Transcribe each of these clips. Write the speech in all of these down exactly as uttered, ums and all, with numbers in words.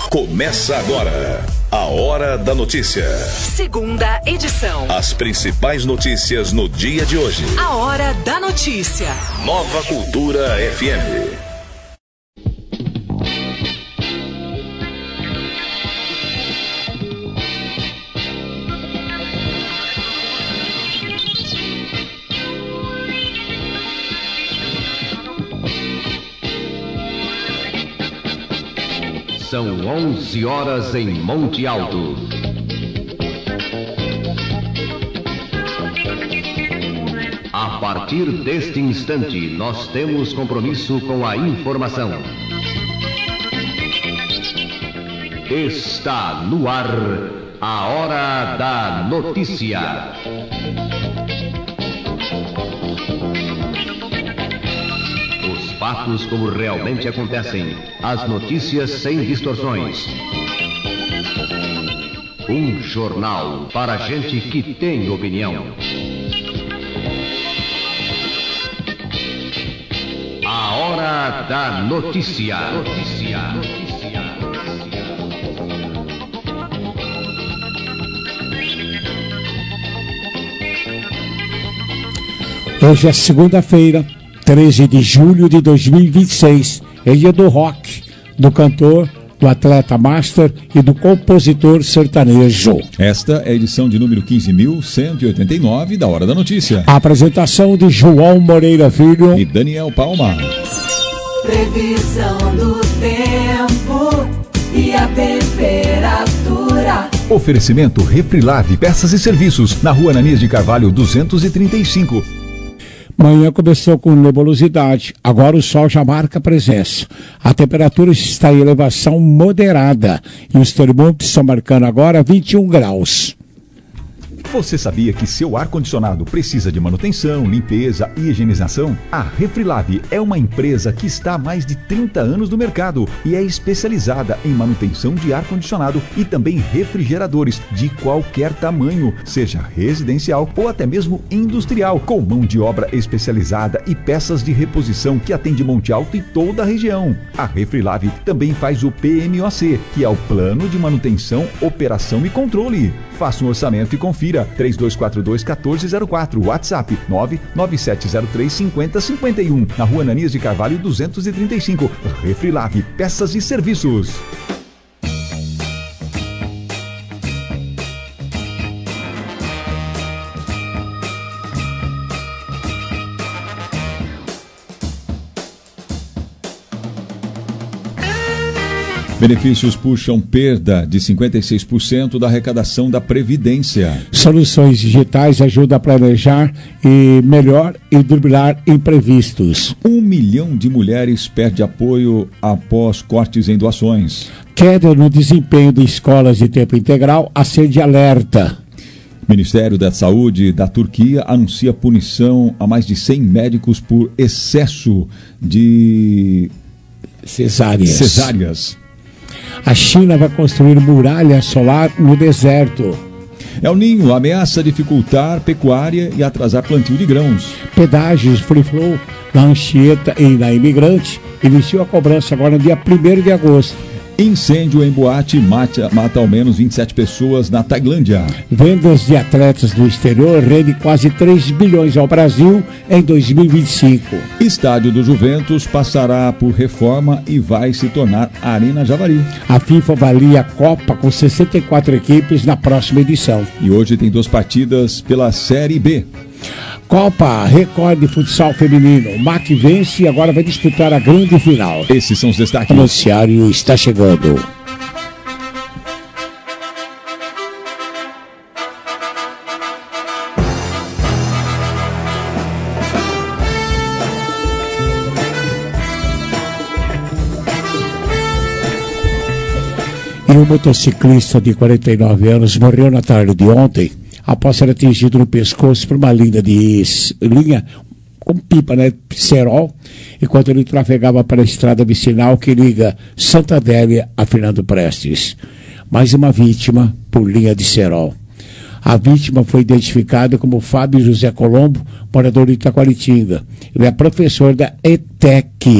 Começa agora a Hora da Notícia. Segunda edição. As principais notícias no dia de hoje. A Hora da Notícia. Nova Cultura F M. São onze horas em Monte Alto. A partir deste instante, nós temos compromisso com a informação. Está no ar a Hora da Notícia. Fatos como realmente acontecem, as notícias sem distorções. Um jornal para gente que tem opinião. A Hora da Notícia. Notícia. Notícia. Hoje é segunda-feira, treze de julho de dois mil e vinte e seis, é dia do rock, do cantor, do atleta master e do compositor sertanejo. Esta é a edição de número quinze mil cento e oitenta e nove da Hora da Notícia. A apresentação de João Moreira Filho e Daniel Palma. Previsão do tempo e a temperatura. Oferecimento Refrilave, peças e serviços, na Rua Ananias de Carvalho duzentos e trinta e cinco. Manhã começou com nebulosidade, agora o sol já marca presença. A temperatura está em elevação moderada e os termômetros estão marcando agora vinte e um graus. Você sabia que seu ar-condicionado precisa de manutenção, limpeza e higienização? A Refrilave é uma empresa que está há mais de trinta anos no mercado e é especializada em manutenção de ar-condicionado e também refrigeradores de qualquer tamanho, seja residencial ou até mesmo industrial, com mão de obra especializada e peças de reposição que atende Monte Alto e toda a região. A Refrilave também faz o P M O C, que é o Plano de Manutenção, Operação e Controle. Faça um orçamento e confira. três dois quatro dois, um quatro zero quatro, WhatsApp nove nove sete zero três, cinco zero cinco um, na Rua Ananias de Carvalho duzentos e trinta e cinco. Refrilave, peças e serviços. Benefícios puxam perda de cinquenta e seis por cento da arrecadação da Previdência. Soluções digitais ajudam a planejar e melhor e driblar imprevistos. Um milhão de mulheres perde apoio após cortes em doações. Queda no desempenho de escolas de tempo integral acende alerta. Ministério da Saúde da Turquia anuncia punição a mais de cem médicos por excesso de cesáreas. cesáreas. A China vai construir muralha solar no deserto. El Ninho ameaça dificultar pecuária e atrasar plantio de grãos. Pedágios Free Flow na Anchieta e na Imigrante iniciou a cobrança agora no dia primeiro de agosto. Incêndio em boate mata, mata ao menos vinte e sete pessoas na Tailândia. Vendas de atletas do exterior rendem quase três bilhões ao Brasil em dois mil e vinte e cinco. Estádio do Juventus passará por reforma e vai se tornar Arena Javari. A FIFA avalia a Copa com sessenta e quatro equipes na próxima edição. E hoje tem duas partidas pela Série B. Copa Record de Futsal Feminino. O M A C vence e agora vai disputar a grande final. Esses são os destaques. O noticiário está chegando. E um motociclista de quarenta e nove anos morreu na tarde de ontem após ser atingido no pescoço por uma linha de linha com pipa, né, cerol, enquanto ele trafegava para a estrada vicinal que liga Santa Adélia a Fernando Prestes. Mais uma vítima por linha de cerol. A vítima foi identificada como Fábio José Colombo, morador de Itaquaritinga. Ele é professor da E T E C,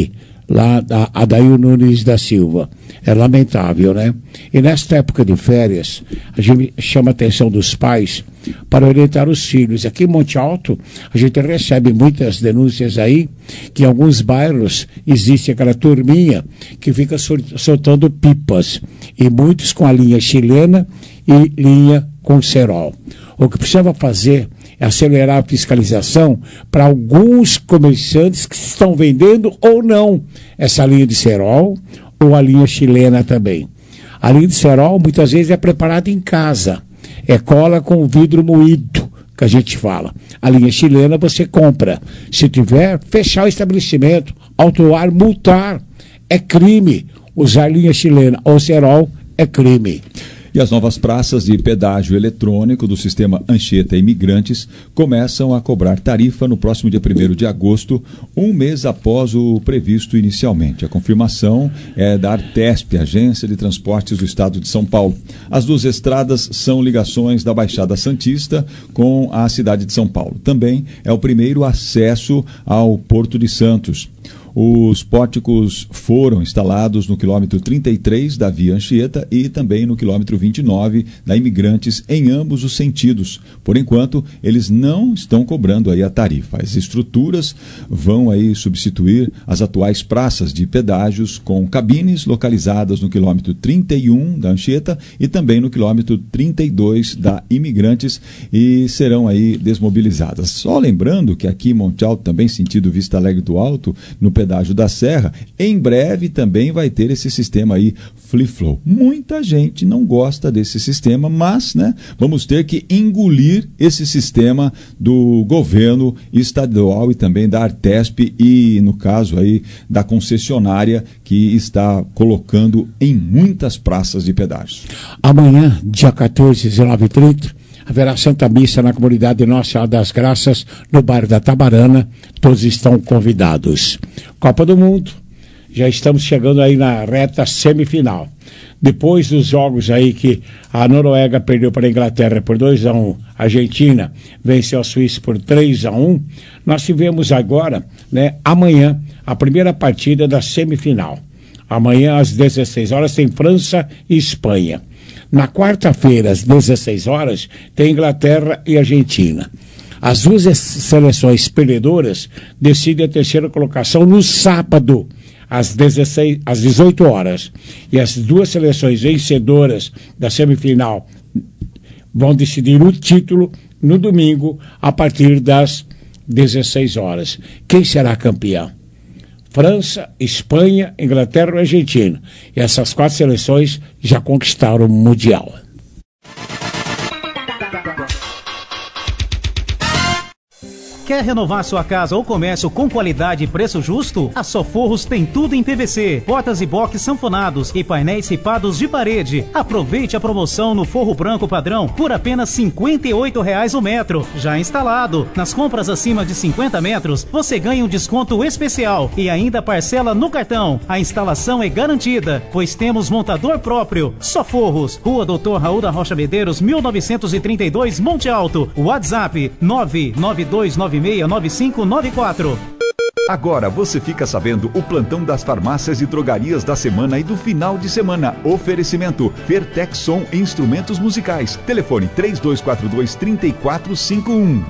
lá da Adair Nunes da Silva. É lamentável, né? E nesta época de férias, a gente chama a atenção dos pais para orientar os filhos. Aqui em Monte Alto, a gente recebe muitas denúncias aí que em alguns bairros existe aquela turminha que fica soltando pipas, e muitos com a linha chilena e linha com cerol. O que precisa fazer é acelerar a fiscalização para alguns comerciantes que estão vendendo ou não essa linha de cerol ou a linha chilena também. A linha de cerol muitas vezes é preparada em casa, é cola com vidro moído, que a gente fala. A linha chilena você compra. Se tiver, fechar o estabelecimento, autuar, multar. É crime. Usar linha chilena ou cerol é crime. E as novas praças de pedágio eletrônico do sistema Anchieta Imigrantes começam a cobrar tarifa no próximo dia primeiro de agosto, um mês após o previsto inicialmente. A confirmação é da Artesp, Agência de Transportes do Estado de São Paulo. As duas estradas são ligações da Baixada Santista com a cidade de São Paulo. Também é o primeiro acesso ao Porto de Santos. Os pórticos foram instalados no quilômetro trinta e três da Via Anchieta e também no quilômetro vinte e nove da Imigrantes, em ambos os sentidos. Por enquanto, eles não estão cobrando aí a tarifa. As estruturas vão aí substituir as atuais praças de pedágios com cabines localizadas no quilômetro trinta e um da Anchieta e também no quilômetro trinta e dois da Imigrantes, e serão aí desmobilizadas. Só lembrando que aqui em Monte Alto, também sentido Vista Alegre do Alto, no pedágio da Serra, em breve também vai ter esse sistema aí Free Flow. Muita gente não gosta desse sistema, mas, né, vamos ter que engolir esse sistema do governo estadual e também da Artesp e, no caso aí, da concessionária que está colocando em muitas praças de pedágios. Amanhã, dia quatorze, dezenove e trinta, haverá Santa Missa na comunidade Nossa Senhora das Graças, no bairro da Tabarana. Todos estão convidados. Copa do Mundo, já estamos chegando aí na reta semifinal. Depois dos jogos aí que a Noruega perdeu para a Inglaterra por dois a um, a Argentina venceu a Suíça por três a um, nós tivemos agora, né, amanhã, a primeira partida da semifinal. Amanhã, às dezesseis horas, tem França e Espanha. Na quarta-feira, às dezesseis horas, tem Inglaterra e Argentina. As duas seleções perdedoras decidem a terceira colocação no sábado, às, dezesseis, às dezoito horas. E as duas seleções vencedoras da semifinal vão decidir o título no domingo, a partir das dezesseis horas. Quem será campeão? França, Espanha, Inglaterra e Argentina. E essas quatro seleções já conquistaram o Mundial. Quer renovar sua casa ou comércio com qualidade e preço justo? A Soforros tem tudo em P V C, portas e boxes sanfonados e painéis ripados de parede. Aproveite a promoção no forro branco padrão por apenas cinquenta e oito reais o metro, já instalado. Nas compras acima de cinquenta metros, você ganha um desconto especial e ainda parcela no cartão. A instalação é garantida, pois temos montador próprio. Soforros, Rua Doutor Raul da Rocha Medeiros, mil novecentos e trinta e dois, Monte Alto. WhatsApp nove nove dois nove seis nove cinco nove quatro. Agora você fica sabendo o plantão das farmácias e drogarias da semana e do final de semana. Oferecimento Fertec Som e Instrumentos Musicais. Telefone três dois quatro dois, três quatro cinco um.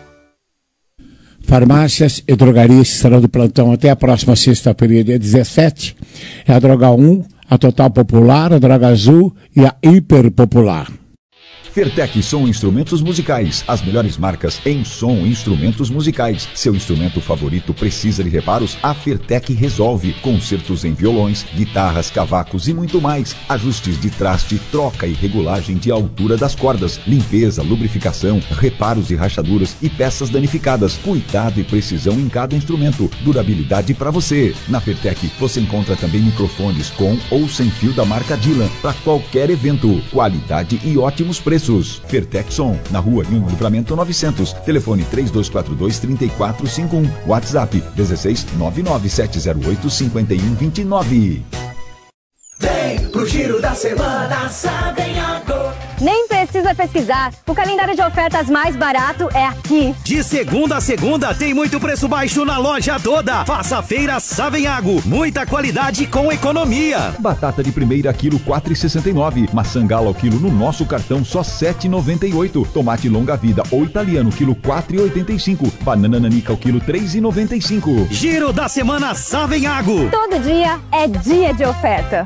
Farmácias e drogarias estarão do plantão até a próxima sexta-feira, dia dezessete. É a Droga um, a Total Popular, a Droga Azul e a Hiper Popular. Fertec Som Instrumentos Musicais, as melhores marcas em som e instrumentos musicais. Seu instrumento favorito precisa de reparos? A Fertec resolve. Concertos em violões, guitarras, cavacos e muito mais. Ajustes de traste, troca e regulagem de altura das cordas, limpeza, lubrificação, reparos e rachaduras e peças danificadas. Cuidado e precisão em cada instrumento. Durabilidade para você. Na Fertec você encontra também microfones com ou sem fio da marca Dylan para qualquer evento. Qualidade e ótimos preços. Fertec Som, na rua Nilo Livramento novecentos. Telefone três dois quatro dois, três quatro cinco um. WhatsApp dezesseis nove nove sete zero oito cinco um dois nove. Vem pro Giro da Semana, Savenhago. Nem precisa vai pesquisar. O calendário de ofertas mais barato é aqui. De segunda a segunda tem muito preço baixo na loja toda. Faça a feira Savenhago. Muita qualidade com economia. Batata de primeira quilo quatro reais e sessenta e nove. Maçã gala ao quilo no nosso cartão só sete reais e noventa e oito. Tomate longa vida ou italiano quilo quatro reais e oitenta e cinco. Banana nanica ao quilo três reais e noventa e cinco. Giro da semana Savenhago. Todo dia é dia de oferta.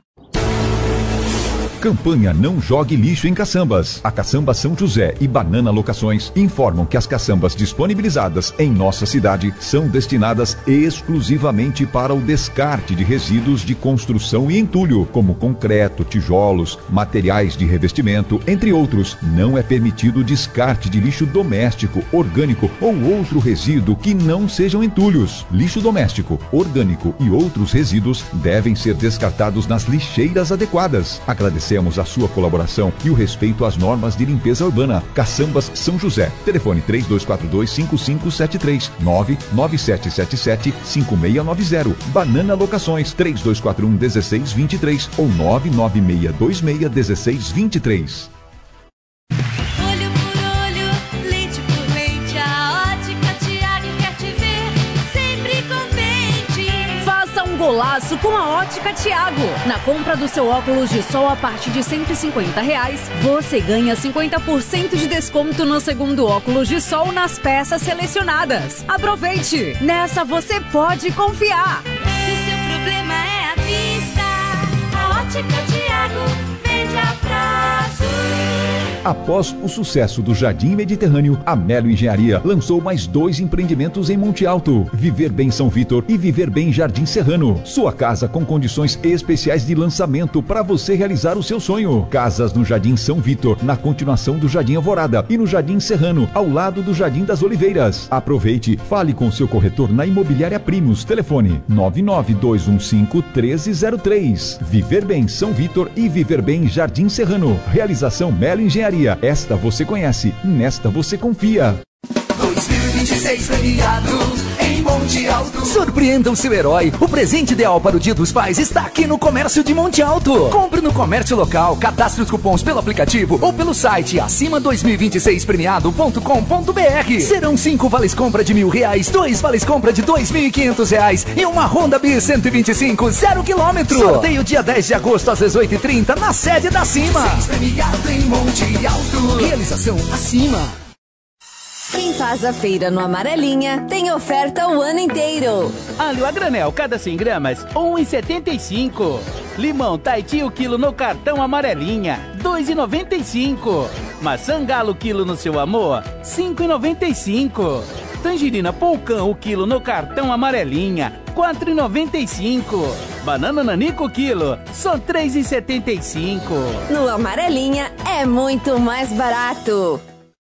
Campanha Não Jogue Lixo em Caçambas. A Caçamba São José e Banana Locações informam que as caçambas disponibilizadas em nossa cidade são destinadas exclusivamente para o descarte de resíduos de construção e entulho, como concreto, tijolos, materiais de revestimento, entre outros. Não é permitido o descarte de lixo doméstico, orgânico ou outro resíduo que não sejam entulhos. Lixo doméstico, orgânico e outros resíduos devem ser descartados nas lixeiras adequadas. Agradecemos a sua colaboração e o respeito às normas de limpeza urbana. Caçambas São José. Telefone três dois quatro dois, cinco cinco sete três, nove nove sete sete sete, cinco seis nove zero. Banana Locações três dois quatro um, um seis dois três ou nove nove seis dois seis, um seis dois três. Olho por olho, leite por leite, a Ótica Tiago quer te ver sempre contente. Faça um golaço com a Ótica Tiago. Na compra do seu óculos de sol a partir de cento e cinquenta reais, você ganha cinquenta por cento de desconto no segundo óculos de sol nas peças selecionadas. Aproveite! Nessa você pode confiar. Se o seu problema é a vista, a Ótica Tiago vende a prazo. Após o sucesso do Jardim Mediterrâneo, a Melo Engenharia lançou mais dois empreendimentos em Monte Alto: Viver Bem São Vitor e Viver Bem Jardim Serrano. Sua casa com condições especiais de lançamento para você realizar o seu sonho. Casas no Jardim São Vitor, na continuação do Jardim Alvorada, e no Jardim Serrano, ao lado do Jardim das Oliveiras. Aproveite, fale com seu corretor na Imobiliária Primos. Telefone nove nove dois um cinco, um três zero três. Viver Bem São Vitor e Viver Bem Jardim Serrano. Realização Melo Engenharia. Esta você conhece, nesta você confia. dois mil e vinte e seis premiado em Monte Alto. Surpreenda o seu herói. O presente ideal para o Dia dos Pais está aqui no Comércio de Monte Alto. Compre no comércio local, cadastre os cupons pelo aplicativo ou pelo site acima dois mil e vinte e seis premiado ponto com ponto b r. Serão cinco vales compra de mil reais, dois vales compra de dois mil e quinhentos reais e uma Honda Bis cento e vinte e cinco zero quilômetro. Sorteio dia dez de agosto às dezoito e trinta na sede da Cima. Premiado em Monte Alto. Realização Acima. Quem faz a feira no Amarelinha tem oferta o ano inteiro. Alho a granel, cada cem gramas, um real e setenta e cinco. Limão Tahiti o quilo no cartão Amarelinha, dois reais e noventa e cinco. Maçã galo quilo no seu amor, cinco reais e noventa e cinco. Tangerina Polcão o quilo no cartão Amarelinha, quatro reais e noventa e cinco. Banana Nanico quilo, só três reais e setenta e cinco. No Amarelinha é muito mais barato.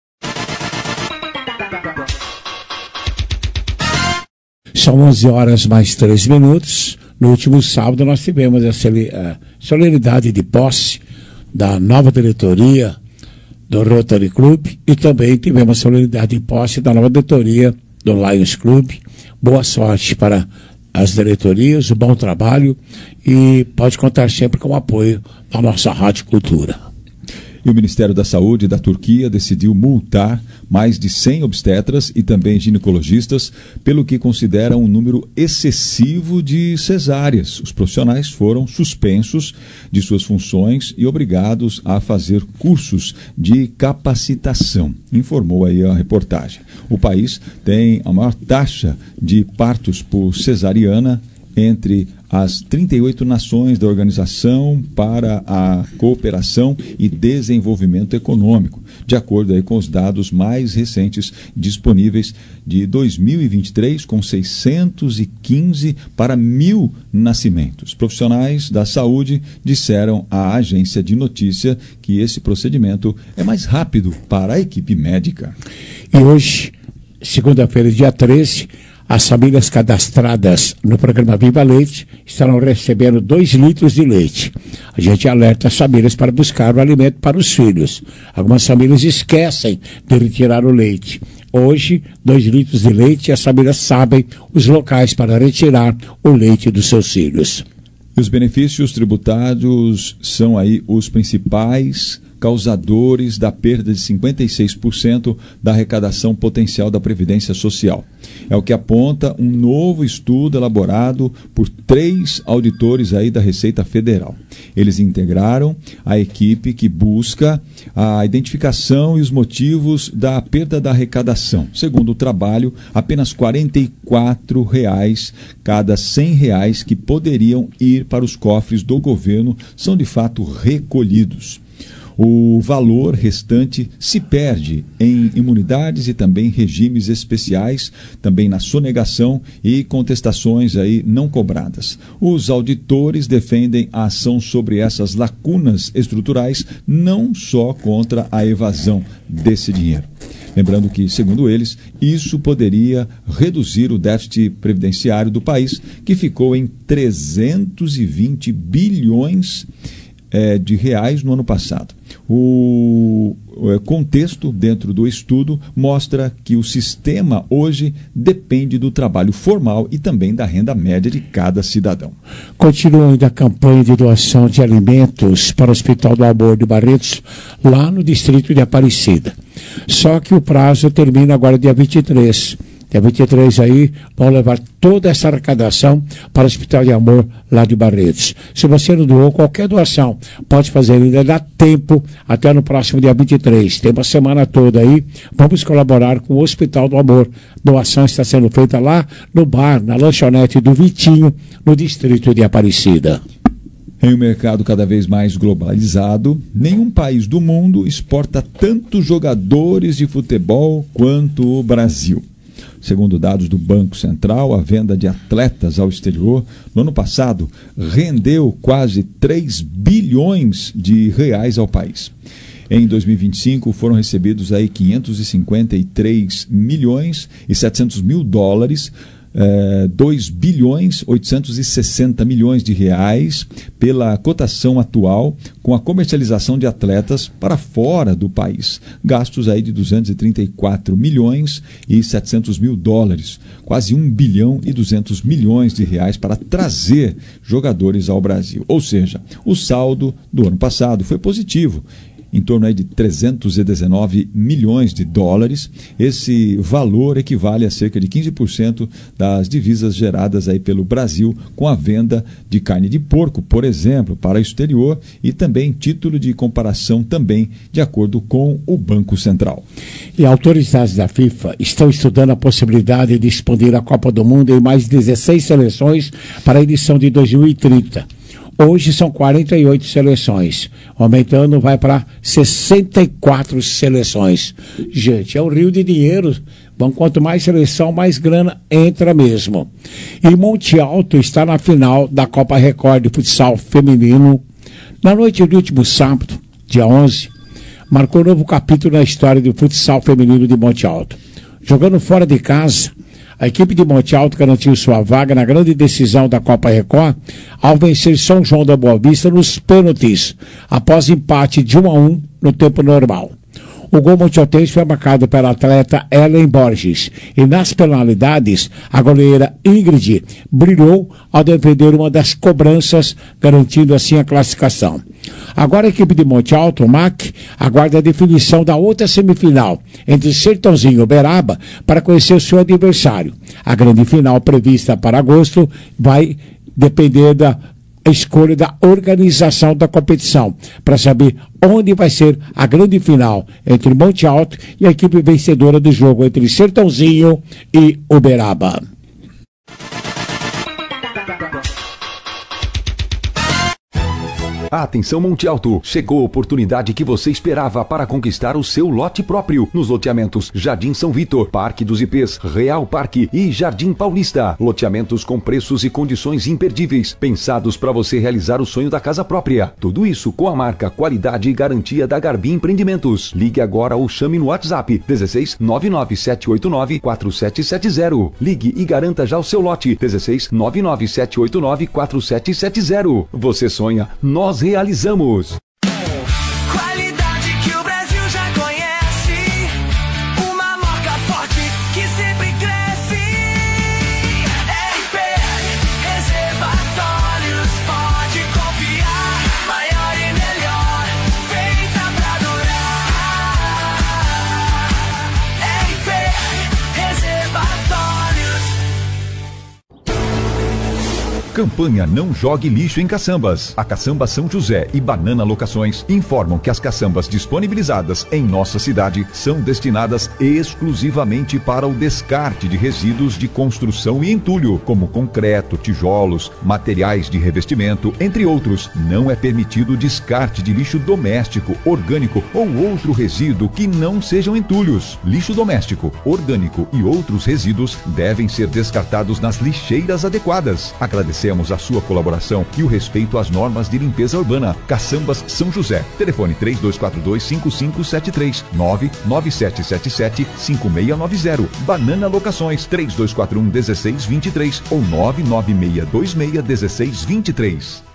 São onze horas mais três minutos. No último sábado nós tivemos a solenidade de posse da nova diretoria do Rotary Club e também tivemos a solenidade de posse da nova diretoria do Lions Club. Boa sorte para as diretorias, o bom trabalho, e pode contar sempre com o apoio da nossa Rádio Cultura. E o Ministério da Saúde da Turquia decidiu multar mais de cem obstetras e também ginecologistas, pelo que considera um número excessivo de cesáreas. Os profissionais foram suspensos de suas funções e obrigados a fazer cursos de capacitação, informou aí a reportagem. O país tem a maior taxa de partos por cesariana entre as trinta e oito nações da Organização para a Cooperação e Desenvolvimento Econômico, de acordo aí com os dados mais recentes disponíveis de dois mil e vinte e três, com seiscentos e quinze para mil nascimentos. Profissionais da saúde disseram à agência de notícia que esse procedimento é mais rápido para a equipe médica. E hoje, segunda-feira, dia treze, as famílias cadastradas no programa Viva Leite estarão recebendo dois litros de leite. A gente alerta as famílias para buscar o alimento para os filhos. Algumas famílias esquecem de retirar o leite. Hoje, dois litros de leite, e as famílias sabem os locais para retirar o leite dos seus filhos. E os benefícios tributários são aí os principais causadores da perda de cinquenta e seis por cento da arrecadação potencial da Previdência Social. É o que aponta um novo estudo elaborado por três auditores aí da Receita Federal. Eles integraram a equipe que busca a identificação e os motivos da perda da arrecadação. Segundo o trabalho, apenas quarenta e quatro reais cada cem reais que poderiam ir para os cofres do governo são de fato recolhidos. O valor restante se perde em imunidades e também regimes especiais, também na sonegação e contestações aí não cobradas. Os auditores defendem a ação sobre essas lacunas estruturais, não só contra a evasão desse dinheiro. Lembrando que, segundo eles, isso poderia reduzir o déficit previdenciário do país, que ficou em trezentos e vinte bilhões é, de reais no ano passado. O contexto dentro do estudo mostra que o sistema hoje depende do trabalho formal e também da renda média de cada cidadão. Continua ainda a campanha de doação de alimentos para o Hospital do Amor de Barretos, lá no distrito de Aparecida. Só que o prazo termina agora dia vinte e três. Dia vinte e três aí, vão levar toda essa arrecadação para o Hospital de Amor lá de Barretos. Se você não doou qualquer doação, pode fazer, ainda dá tempo até no próximo dia vinte e três. Tem uma semana toda aí, vamos colaborar com o Hospital do Amor. Doação está sendo feita lá no bar, na lanchonete do Vitinho, no distrito de Aparecida. Em um mercado cada vez mais globalizado, nenhum país do mundo exporta tantos jogadores de futebol quanto o Brasil. Segundo dados do Banco Central, a venda de atletas ao exterior no ano passado rendeu quase três bilhões de reais ao país. Em dois mil e vinte e cinco foram recebidos aí quinhentos e cinquenta e três milhões e setecentos mil dólares, É, dois bilhões oitocentos e sessenta milhões de reais pela cotação atual com a comercialização de atletas para fora do país. Gastos aí de duzentos e trinta e quatro milhões e setecentos mil dólares, quase um bilhão e duzentos milhões de reais para trazer jogadores ao Brasil. Ou seja, o saldo do ano passado foi positivo, em torno aí de trezentos e dezenove milhões de dólares. Esse valor equivale a cerca de quinze por cento das divisas geradas aí pelo Brasil com a venda de carne de porco, por exemplo, para o exterior, e também título de comparação também de acordo com o Banco Central. E autoridades da FIFA estão estudando a possibilidade de expandir a Copa do Mundo em mais dezesseis seleções para a edição de dois mil e trinta. Hoje são quarenta e oito seleções, aumentando vai para sessenta e quatro seleções. Gente, é um rio de dinheiro. Bom, quanto mais seleção, mais grana entra mesmo. E Monte Alto está na final da Copa Record de futsal feminino. Na noite do último sábado, dia onze, marcou um novo capítulo na história do futsal feminino de Monte Alto. Jogando fora de casa, a equipe de Monte Alto garantiu sua vaga na grande decisão da Copa Record ao vencer São João da Boa Vista nos pênaltis, após empate de um a um no tempo normal. O gol montealtense foi marcado pela atleta Ellen Borges e nas penalidades a goleira Ingrid brilhou ao defender uma das cobranças, garantindo assim a classificação. Agora a equipe de Monte Alto, o M A C, aguarda a definição da outra semifinal entre Sertãozinho e Uberaba para conhecer o seu adversário. A grande final prevista para agosto vai depender da escolha da organização da competição, para saber onde vai ser a grande final entre Monte Alto e a equipe vencedora do jogo entre Sertãozinho e Uberaba. Atenção Monte Alto, chegou a oportunidade que você esperava para conquistar o seu lote próprio nos loteamentos Jardim São Vitor, Parque dos Ipês, Real Parque e Jardim Paulista. Loteamentos com preços e condições imperdíveis, pensados para você realizar o sonho da casa própria. Tudo isso com a marca, qualidade e garantia da Garbi Empreendimentos. Ligue agora ou chame no WhatsApp dezesseis nove nove sete oito nove quatro sete sete zero. Ligue e garanta já o seu lote dezesseis nove nove sete oito nove quatro sete sete zero. Você sonha, nós realizamos. Qualidade que o Brasil já conhece, uma marca forte que sempre cresce. R P R Reservatórios, pode confiar, maior e melhor, feita pra Campanha Não Jogue Lixo em Caçambas. A Caçamba São José e Banana Locações informam que as caçambas disponibilizadas em nossa cidade são destinadas exclusivamente para o descarte de resíduos de construção e entulho, como concreto, tijolos, materiais de revestimento, entre outros. Não é permitido o descarte de lixo doméstico, orgânico ou outro resíduo que não sejam entulhos. Lixo doméstico, orgânico e outros resíduos devem ser descartados nas lixeiras adequadas. Agradecemos a sua colaboração e o respeito às normas de limpeza urbana. Caçambas São José. Telefone três dois quatro dois, cinco cinco sete três, nove nove sete sete sete, cinco seis nove zero. Banana Locações três dois quatro um, um seis dois três ou nove nove seis dois seis, um seis dois três.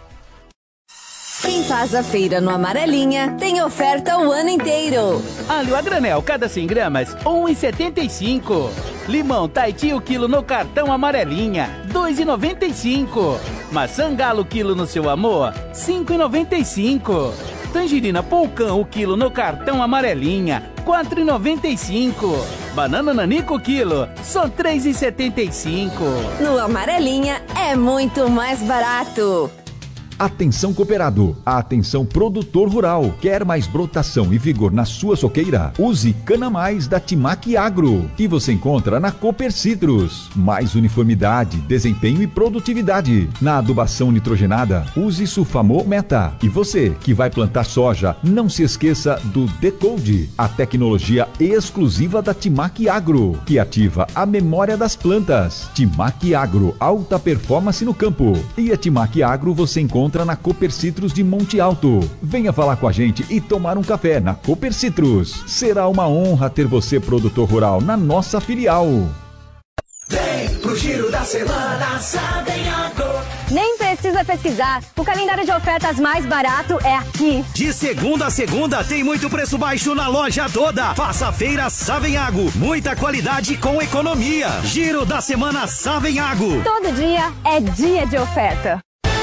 Quem faz a feira no Amarelinha tem oferta o ano inteiro. Alho a granel, cada cem gramas, um real e setenta e cinco. Limão Tahiti o quilo no cartão Amarelinha, dois reais e noventa e cinco. Maçã Galo quilo no seu amor, cinco reais e noventa e cinco. Tangerina Polcão o quilo no cartão Amarelinha, quatro reais e noventa e cinco. Banana Nanico o quilo, só três reais e setenta e cinco. No Amarelinha é muito mais barato. Atenção cooperado, atenção produtor rural. Quer mais brotação e vigor na sua soqueira? Use Cana Mais da Timac Agro, que você encontra na Cooper Citrus. Mais uniformidade, desempenho e produtividade. Na adubação nitrogenada, use Sulfamo Meta. E você que vai plantar soja, não se esqueça do Decode, a tecnologia exclusiva da Timac Agro, que ativa a memória das plantas. Timac Agro, alta performance no campo. E a Timac Agro você encontra na Cooper Citrus de Monte Alto. Venha falar com a gente e tomar um café na Cooper Citrus. Será uma honra ter você, produtor rural, na nossa filial. Vem pro Giro da Semana Savenhago. Nem precisa pesquisar, o calendário de ofertas mais barato é aqui. De segunda a segunda tem muito preço baixo na loja toda. Faça a feira Savenhago, muita qualidade com economia. Giro da Semana Savenhago. Todo dia é dia de oferta.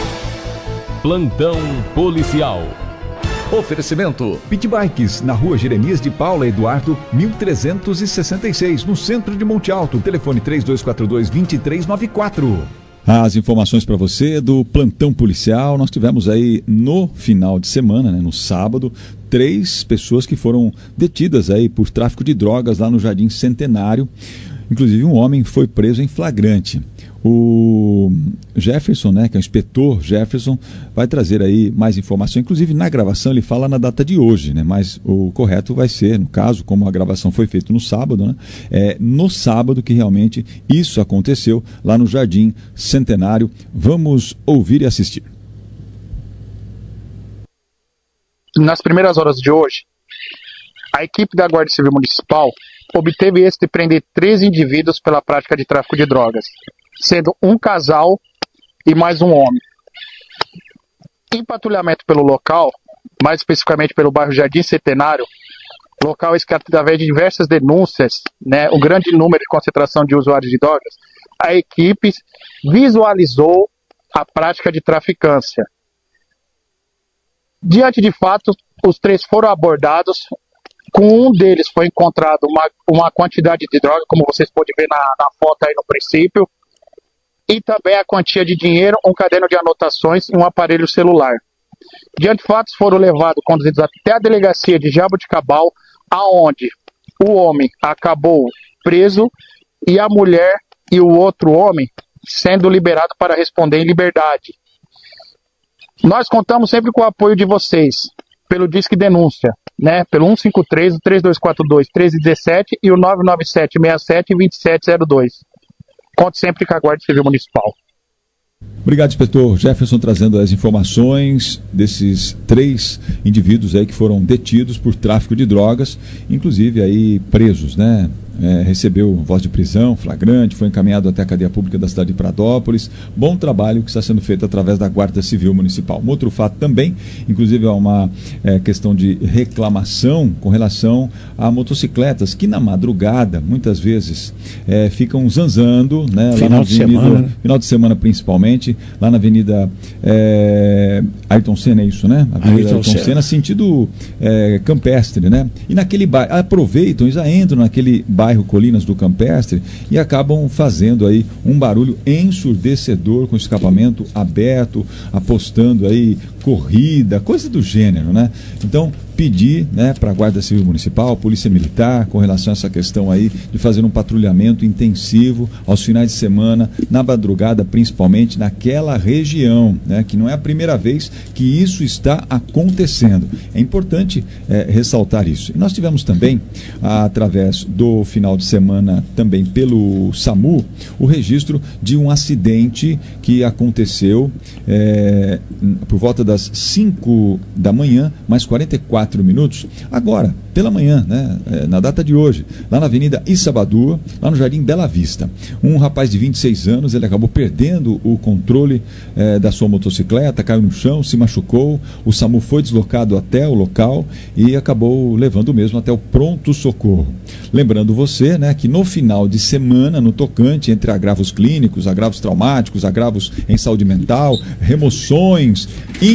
Plantão Policial. Oferecimento Pit Bikes, na rua Jeremias de Paula Eduardo, mil trezentos e sessenta e seis, no centro de Monte Alto. Telefone três dois quatro dois, dois três nove quatro. As informações para você do Plantão Policial. Nós tivemos aí no final de semana, né, no sábado, três pessoas que foram detidas aí por tráfico de drogas lá no Jardim Centenário. Inclusive um homem foi preso em flagrante. O Jefferson, né, que é o inspetor Jefferson, vai trazer aí mais informação. Inclusive na gravação ele fala na data de hoje, né, mas o correto vai ser, no caso, como a gravação foi feita no sábado, né, é no sábado que realmente isso aconteceu lá no Jardim Centenário. Vamos ouvir e assistir. Nas primeiras horas de hoje, a equipe da Guarda Civil Municipal obteve êxito de prender treze indivíduos pela prática de tráfico de drogas, sendo um casal e mais um homem. Em patrulhamento pelo local, mais especificamente pelo bairro Jardim Centenário, local esse que através de diversas denúncias, né, o grande número de concentração de usuários de drogas, a equipe visualizou a prática de traficância. Diante de fato, os três foram abordados. Com um deles foi encontrado uma, uma quantidade de droga, como vocês podem ver na, na foto aí no princípio, e também a quantia de dinheiro, um caderno de anotações e um aparelho celular. Diante de fatos, foram levados, conduzidos até a delegacia de Jaboticabal, aonde o homem acabou preso e a mulher e o outro homem sendo liberado para responder em liberdade. Nós contamos sempre com o apoio de vocês, pelo Disque Denúncia, né, pelo um cinco três, três dois quatro dois, um três um sete e o nove nove sete, seis sete, dois sete zero dois. Conte sempre com a Guarda Civil Municipal. Obrigado, inspetor Jefferson, trazendo as informações desses três indivíduos aí que foram detidos por tráfico de drogas, inclusive aí presos, né? É, recebeu voz de prisão, flagrante, foi encaminhado até a cadeia pública da cidade de Pradópolis. Bom trabalho que está sendo feito através da Guarda Civil Municipal. Um outro fato também, inclusive, é uma é, questão de reclamação com relação a motocicletas que na madrugada, muitas vezes, é, ficam zanzando, né, final lá na de avenida, semana, né? Final de semana principalmente, lá na Avenida é, Ayrton Senna, é isso, né? Avenida Ayrton Ayrton Senna. Senna, sentido é, campestre, né? E naquele bairro, aproveitam e já entram naquele bairro bairro Colinas do Campestre e acabam fazendo aí um barulho ensurdecedor com escapamento aberto, apostando aí corrida, coisa do gênero, né? Então, pedir, né, para a Guarda Civil Municipal, Polícia Militar, com relação a essa questão aí de fazer um patrulhamento intensivo aos finais de semana, na madrugada, principalmente naquela região, né, que não é a primeira vez que isso está acontecendo. É importante é, ressaltar isso. E nós tivemos também, através do final de semana, também pelo SAMU, o registro de um acidente que aconteceu é, por volta das cinco da manhã, mais quarenta e quatro minutos, agora, pela manhã, né, na data de hoje, lá na Avenida Issabadu, lá no Jardim Bela Vista. Um rapaz de vinte e seis anos, ele acabou perdendo o controle eh, da sua motocicleta, caiu no chão, se machucou, o SAMU foi deslocado até o local e acabou levando mesmo até o pronto-socorro. Lembrando você, né, que no final de semana, no tocante entre agravos clínicos, agravos traumáticos, agravos em saúde mental, remoções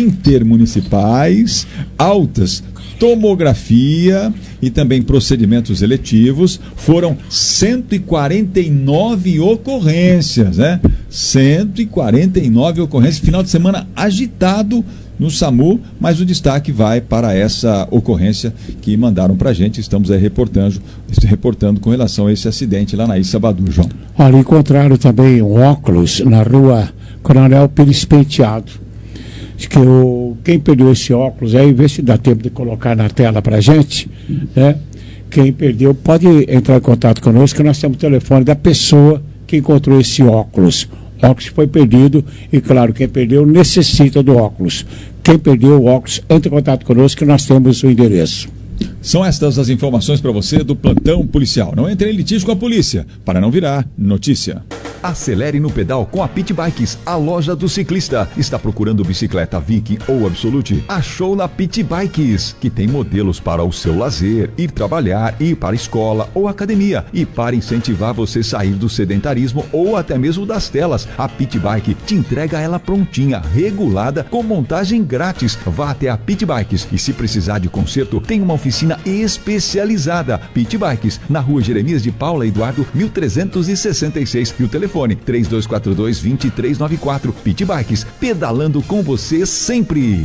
intermunicipais, altas, tomografia e também procedimentos eletivos, foram cento e quarenta e nove ocorrências, né? cento e quarenta e nove ocorrências, final de semana agitado no SAMU, mas o destaque vai para essa ocorrência que mandaram para a gente, estamos aí reportando, reportando com relação a esse acidente lá na Issabadu, João. Olha, encontraram também um óculos na rua Coronel Pires Penteado. Que o, quem perdeu esse óculos aí, vê se dá tempo de colocar na tela para a gente, né? Quem perdeu pode entrar em contato conosco, que nós temos o telefone da pessoa que encontrou esse óculos. O óculos foi perdido e, claro, quem perdeu necessita do óculos. Quem perdeu o óculos, entre em contato conosco, que nós temos o endereço. São estas as informações para você do plantão policial. Não entre em litígio com a polícia, para não virar notícia. Acelere no pedal com a Pit Bikes, a loja do ciclista. Está procurando bicicleta Viking ou Absolute? Achou na Pit Bikes, que tem modelos para o seu lazer, ir trabalhar, ir para a escola ou academia. E para incentivar você a sair do sedentarismo ou até mesmo das telas, a Pit Bike te entrega ela prontinha, regulada, com montagem grátis. Vá até a Pit Bikes e, se precisar de conserto, tem uma oficina especializada. Pit Bikes, na rua Jeremias de Paula Eduardo, mil trezentos e sessenta e seis. E o telefone três dois quatro dois, dois três nove quatro. Pit Bikes, pedalando com você sempre.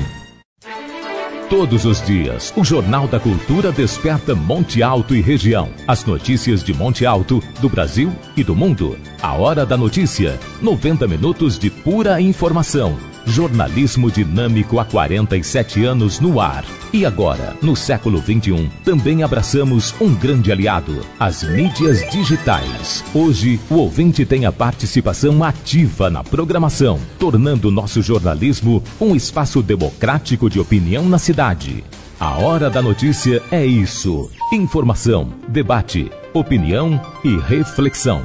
Todos os dias, o Jornal da Cultura desperta Monte Alto e região. As notícias de Monte Alto, do Brasil e do mundo. A Hora da Notícia. noventa minutos de pura informação. Jornalismo dinâmico há quarenta e sete anos no ar. E agora, no século vinte e um, também abraçamos um grande aliado, as mídias digitais. Hoje, o ouvinte tem a participação ativa na programação, tornando nosso jornalismo um espaço democrático de opinião na cidade. A Hora da Notícia é isso: informação, debate, opinião e reflexão.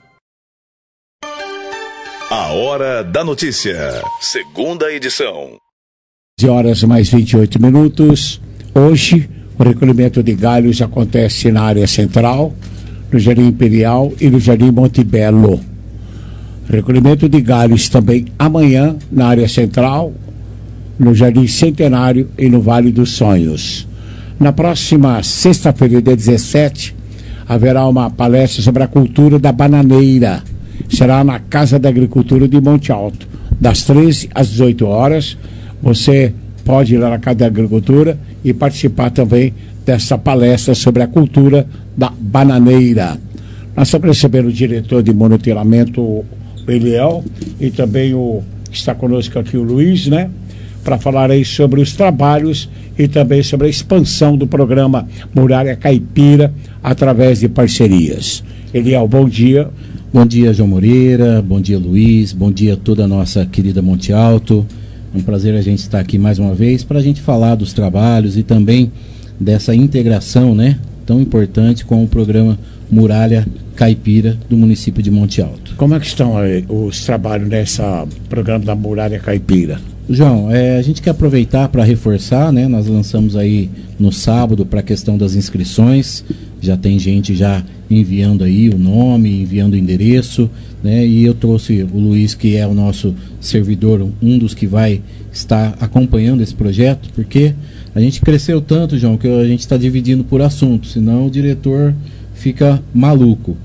A Hora da Notícia, segunda edição. onze horas mais vinte e oito minutos. Hoje, o recolhimento de galhos acontece na área central, no Jardim Imperial e no Jardim Monte Belo. Recolhimento de galhos também amanhã na área central, no Jardim Centenário e no Vale dos Sonhos. Na próxima sexta-feira, dia dezessete, haverá uma palestra sobre a cultura da bananeira. Será na Casa da Agricultura de Monte Alto, das treze às dezoito horas. Você pode ir lá na Casa da Agricultura e participar também dessa palestra sobre a cultura da bananeira. Nós estamos recebendo o diretor de monitoramento, o Eliel, e também o que está conosco aqui, o Luiz, né? Para falar aí sobre os trabalhos e também sobre a expansão do programa Muralha Caipira através de parcerias. Eliel, bom dia. Bom dia, João Moreira, bom dia, Luiz, bom dia a toda a nossa querida Monte Alto. É um prazer a gente estar aqui mais uma vez para a gente falar dos trabalhos e também dessa integração, né, tão importante com o programa Muralha Caipira do município de Monte Alto. Como é que estão aí os trabalhos nesse programa da Muralha Caipira? João, é, a gente quer aproveitar para reforçar, né? Nós lançamos aí no sábado para a questão das inscrições. Já tem gente já enviando aí o nome, enviando o endereço, né? E eu trouxe o Luiz, que é o nosso servidor, um dos que vai estar acompanhando esse projeto, porque a gente cresceu tanto, João, que a gente está dividindo por assunto, senão o diretor fica maluco.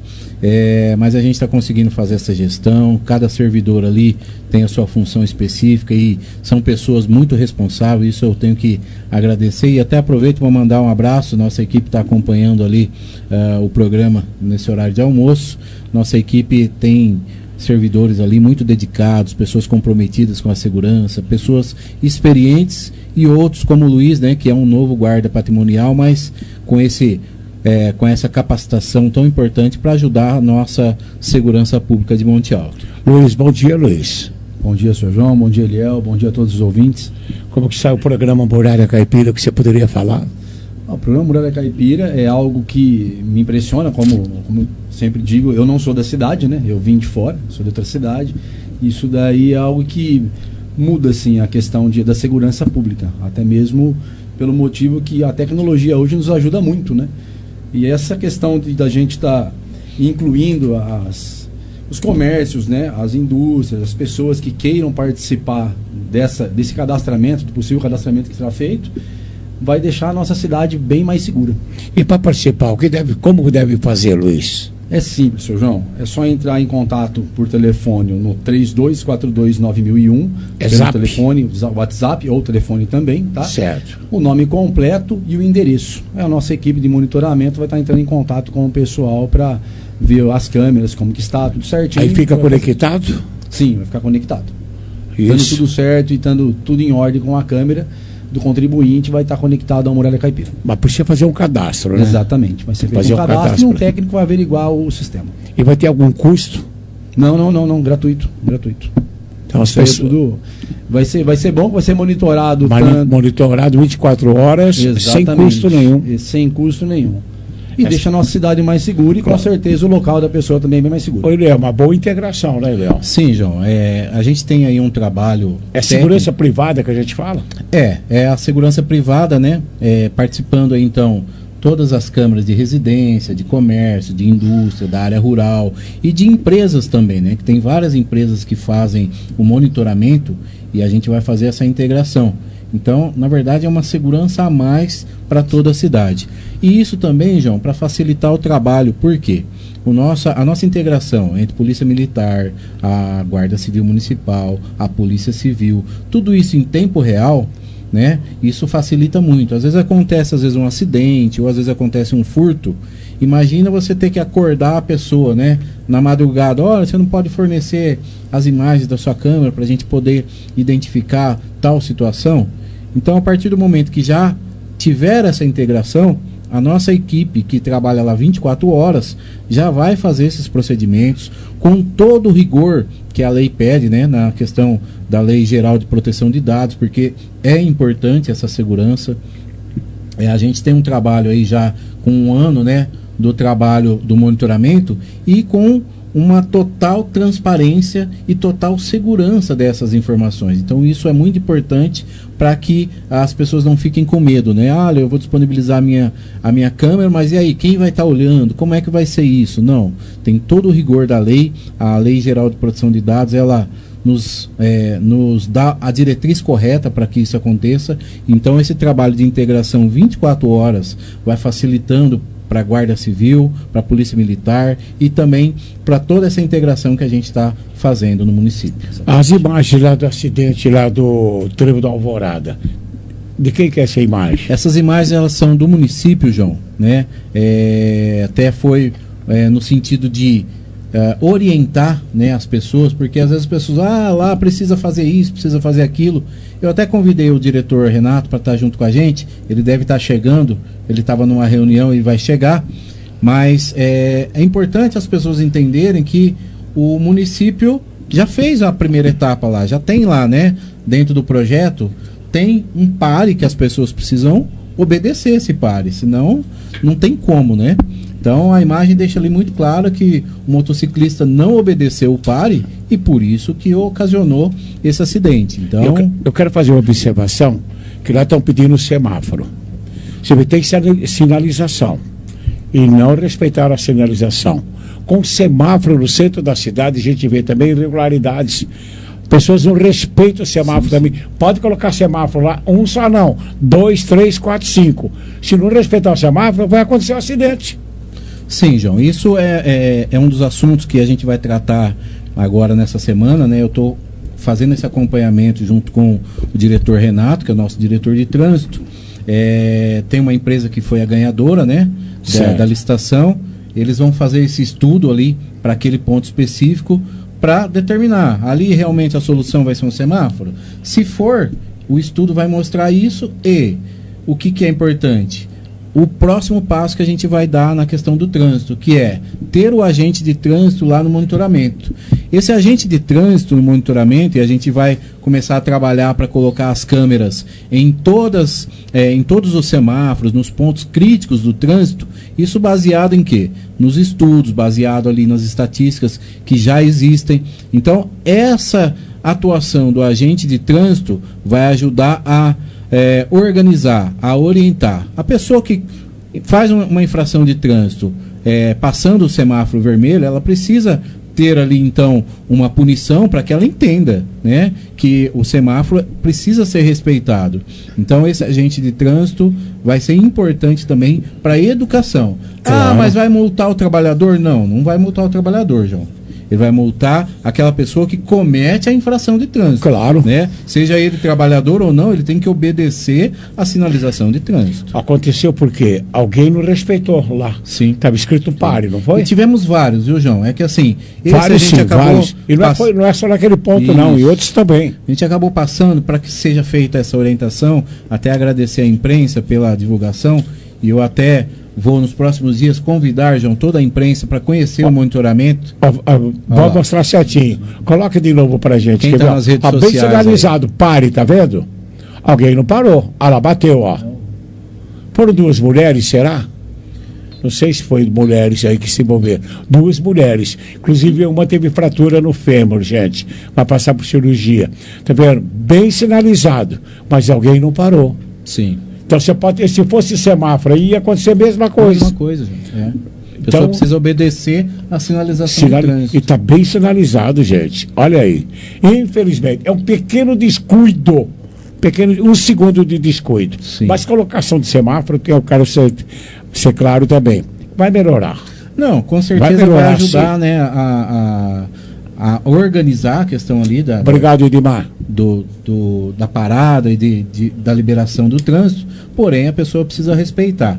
É, mas a gente está conseguindo fazer essa gestão, cada servidor ali tem a sua função específica e são pessoas muito responsáveis, isso eu tenho que agradecer e até aproveito para mandar um abraço, nossa equipe está acompanhando ali uh, o programa nesse horário de almoço, nossa equipe tem servidores ali muito dedicados, pessoas comprometidas com a segurança, pessoas experientes e outros como o Luiz, né, que é um novo guarda patrimonial, mas com esse É, com essa capacitação tão importante para ajudar a nossa segurança pública de Monte Alto. Luiz, bom dia, Luiz. Bom dia, senhor João, bom dia, Eliel, bom dia a todos os ouvintes. Como que sai o programa Muralha Caipira, que você poderia falar? O programa Muralha Caipira é algo que me impressiona, como, como eu sempre digo, eu não sou da cidade, né? Eu vim de fora, sou de outra cidade. Isso daí é algo que muda, assim, a questão de, da segurança pública, até mesmo pelo motivo que a tecnologia hoje nos ajuda muito, né? E essa questão de, da gente estar tá incluindo as, os comércios, né, as indústrias, as pessoas que queiram participar dessa, desse cadastramento, do possível cadastramento que será feito, vai deixar a nossa cidade bem mais segura. E para participar, o que deve, como deve fazer, Luiz? É simples, senhor João. É só entrar em contato por telefone no três dois quatro dois nove mil e um. É pelo telefone, WhatsApp ou telefone também, tá? Certo. O nome completo e o endereço. A nossa equipe de monitoramento vai estar entrando em contato com o pessoal para ver as câmeras, como que está, tudo certinho. Aí fica pra... conectado? Sim, vai ficar conectado. Isso. Estando tudo certo e estando tudo em ordem com a câmera do contribuinte, vai estar conectado à Muralha Caipira. Mas precisa fazer um cadastro, né? Exatamente. Vai ser feito fazer um cadastro, um cadastro e um técnico vai averiguar o sistema. E vai ter algum custo? Não, não, não, não, gratuito, gratuito. Então, Isso pessoas... tudo vai ser, vai ser bom, vai ser monitorado. Tanto... Monitorado vinte e quatro horas, exatamente, sem custo nenhum. E sem custo nenhum. E é. deixa a nossa cidade mais segura e com claro. certeza o local da pessoa também é bem mais seguro. Oi, Léo, uma boa integração, né, Léo? Sim, João. É, a gente tem aí um trabalho. É técnico. Segurança privada que a gente fala? É, é a segurança privada, né? É, participando aí então todas as câmaras de residência, de comércio, de indústria, da área rural e de empresas também, né? Que tem várias empresas que fazem o monitoramento e a gente vai fazer essa integração. Então, na verdade, é uma segurança a mais para toda a cidade. E isso também, João, para facilitar o trabalho. Por quê? O nossa, a nossa integração entre Polícia Militar, a Guarda Civil Municipal, a Polícia Civil, tudo isso em tempo real, né? Isso facilita muito. Às vezes acontece às vezes um acidente, ou às vezes acontece um furto. Imagina você ter que acordar a pessoa, né? Na madrugada, olha, você não pode fornecer as imagens da sua câmera para a gente poder identificar tal situação. Então, a partir do momento que já tiver essa integração, a nossa equipe que trabalha lá vinte e quatro horas já vai fazer esses procedimentos com todo o rigor que a lei pede, né, na questão da Lei Geral de Proteção de Dados, porque é importante essa segurança. É, a gente tem um trabalho aí já com um ano, né, do trabalho do monitoramento e com uma total transparência e total segurança dessas informações. Então isso é muito importante para que as pessoas não fiquem com medo, né? Ah, eu vou disponibilizar a minha, a minha câmera, mas e aí, quem vai estar tá olhando? Como é que vai ser isso? Não, tem todo o rigor da lei, a Lei Geral de Proteção de Dados, ela nos, é, nos dá a diretriz correta para que isso aconteça. Então esse trabalho de integração vinte e quatro horas vai facilitando para a Guarda Civil, para a Polícia Militar e também para toda essa integração que a gente está fazendo no município. As imagens lá do acidente lá do Trevo da Alvorada, de quem que é essa imagem? Essas imagens elas são do município, João, né? É, até foi é, no sentido de uh, orientar, né, as pessoas, porque às vezes as pessoas, ah, lá precisa fazer isso, precisa fazer aquilo. Eu até convidei o diretor Renato para estar junto com a gente, ele deve estar chegando, ele estava numa reunião e vai chegar, mas é, é importante as pessoas entenderem que o município já fez a primeira etapa lá, já tem lá, né, dentro do projeto, tem um pare que as pessoas precisam obedecer esse pare, senão não tem como, né? Então a imagem deixa ali muito claro que o motociclista não obedeceu o pare e por isso que ocasionou esse acidente. Então eu, eu quero fazer uma observação, que lá estão pedindo semáforo. Você vê, tem sinalização e não respeitaram a sinalização. Com semáforo no centro da cidade, a gente vê também irregularidades. Pessoas não respeitam o semáforo sim, também. Sim. Pode colocar semáforo lá, um só não, dois, três, quatro, cinco. Se não respeitar o semáforo, vai acontecer um acidente. Sim, João, isso é, é, é um dos assuntos que a gente vai tratar agora nessa semana, né? Eu estou fazendo esse acompanhamento junto com o diretor Renato, que é o nosso diretor de trânsito. É, tem uma empresa que foi a ganhadora, né, da, da licitação. Eles vão fazer esse estudo ali para aquele ponto específico para determinar. Ali realmente a solução vai ser um semáforo? Se for, o estudo vai mostrar isso. E o que, que é importante? O próximo passo que a gente vai dar na questão do trânsito, que é ter o agente de trânsito lá no monitoramento. Esse agente de trânsito no monitoramento, e a gente vai começar a trabalhar para colocar as câmeras em, todas, é, em todos os semáforos, nos pontos críticos do trânsito, isso baseado em quê? Nos estudos, baseado ali nas estatísticas que já existem. Então, essa atuação do agente de trânsito vai ajudar a É, organizar, a orientar. A pessoa que faz uma, uma infração de trânsito é, passando o semáforo vermelho, ela precisa ter ali então uma punição para que ela entenda, né, que o semáforo precisa ser respeitado. Então esse agente de trânsito vai ser importante também para a educação. Claro. Ah, mas vai multar o trabalhador? Não, não vai multar o trabalhador, João. Ele vai multar aquela pessoa que comete a infração de trânsito. Claro. Né? Seja ele trabalhador ou não, ele tem que obedecer a sinalização de trânsito. Aconteceu porque alguém não respeitou lá. Sim. Estava escrito pare, não foi? E tivemos vários, viu, João? É que assim, esse vários, a gente sim, acabou vários. E não é, pass... foi, não é só naquele ponto, Isso. não, e outros também. A gente acabou passando para que seja feita essa orientação, até agradecer à imprensa pela divulgação, e eu até vou nos próximos dias convidar, João, toda a imprensa para conhecer ó, o monitoramento. Ó, ó, Pode mostrar certinho. Coloca de novo para a gente. Quem tá nas redes ó, sociais, bem sinalizado, aí. Pare, tá vendo? Alguém não parou. Ah lá, bateu, ó. Foram duas mulheres, será? Não sei se foi mulheres aí que se envolveram. Duas mulheres. Inclusive, uma teve fratura no fêmur, gente. Vai passar por cirurgia. Tá vendo? Bem sinalizado. Mas alguém não parou. Sim. Então, você pode, se fosse semáforo, aí ia acontecer a mesma coisa. A mesma coisa, gente. É. A pessoa então, precisa obedecer a sinalização sinal... do trânsito. E está bem sinalizado, gente. Olha aí. Infelizmente, é um pequeno descuido. Pequeno, um segundo de descuido. Sim. Mas colocação de semáforo, que eu quero ser, ser claro também. Vai melhorar. Não, com certeza vai, melhorar, vai ajudar, né, a, a, a organizar a questão ali da... Obrigado, Edmar. Do, do, da parada e de, de, da liberação do trânsito, porém a pessoa precisa respeitar.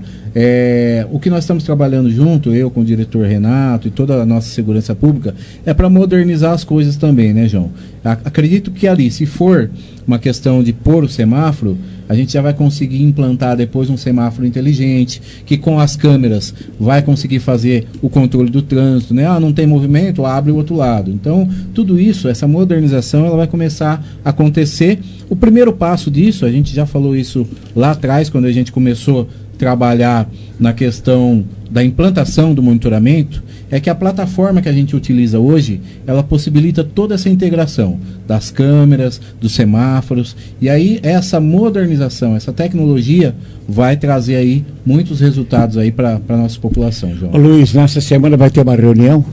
É, o que nós estamos trabalhando junto, eu com o diretor Renato e toda a nossa segurança pública, é para modernizar as coisas também, né, João? Acredito que ali, se for uma questão de pôr o semáforo, a gente já vai conseguir implantar depois um semáforo inteligente, que com as câmeras vai conseguir fazer o controle do trânsito, né? Ah, não tem movimento, abre o outro lado. Então, tudo isso, essa modernização, ela vai começar a acontecer. O primeiro passo disso, a gente já falou isso lá atrás, quando a gente começou a trabalhar na questão da implantação do monitoramento, é que a plataforma que a gente utiliza hoje, ela possibilita toda essa integração das câmeras, dos semáforos, e aí essa modernização, essa tecnologia vai trazer aí muitos resultados aí para a nossa população, João. Ô, Luiz, nessa semana vai ter uma reunião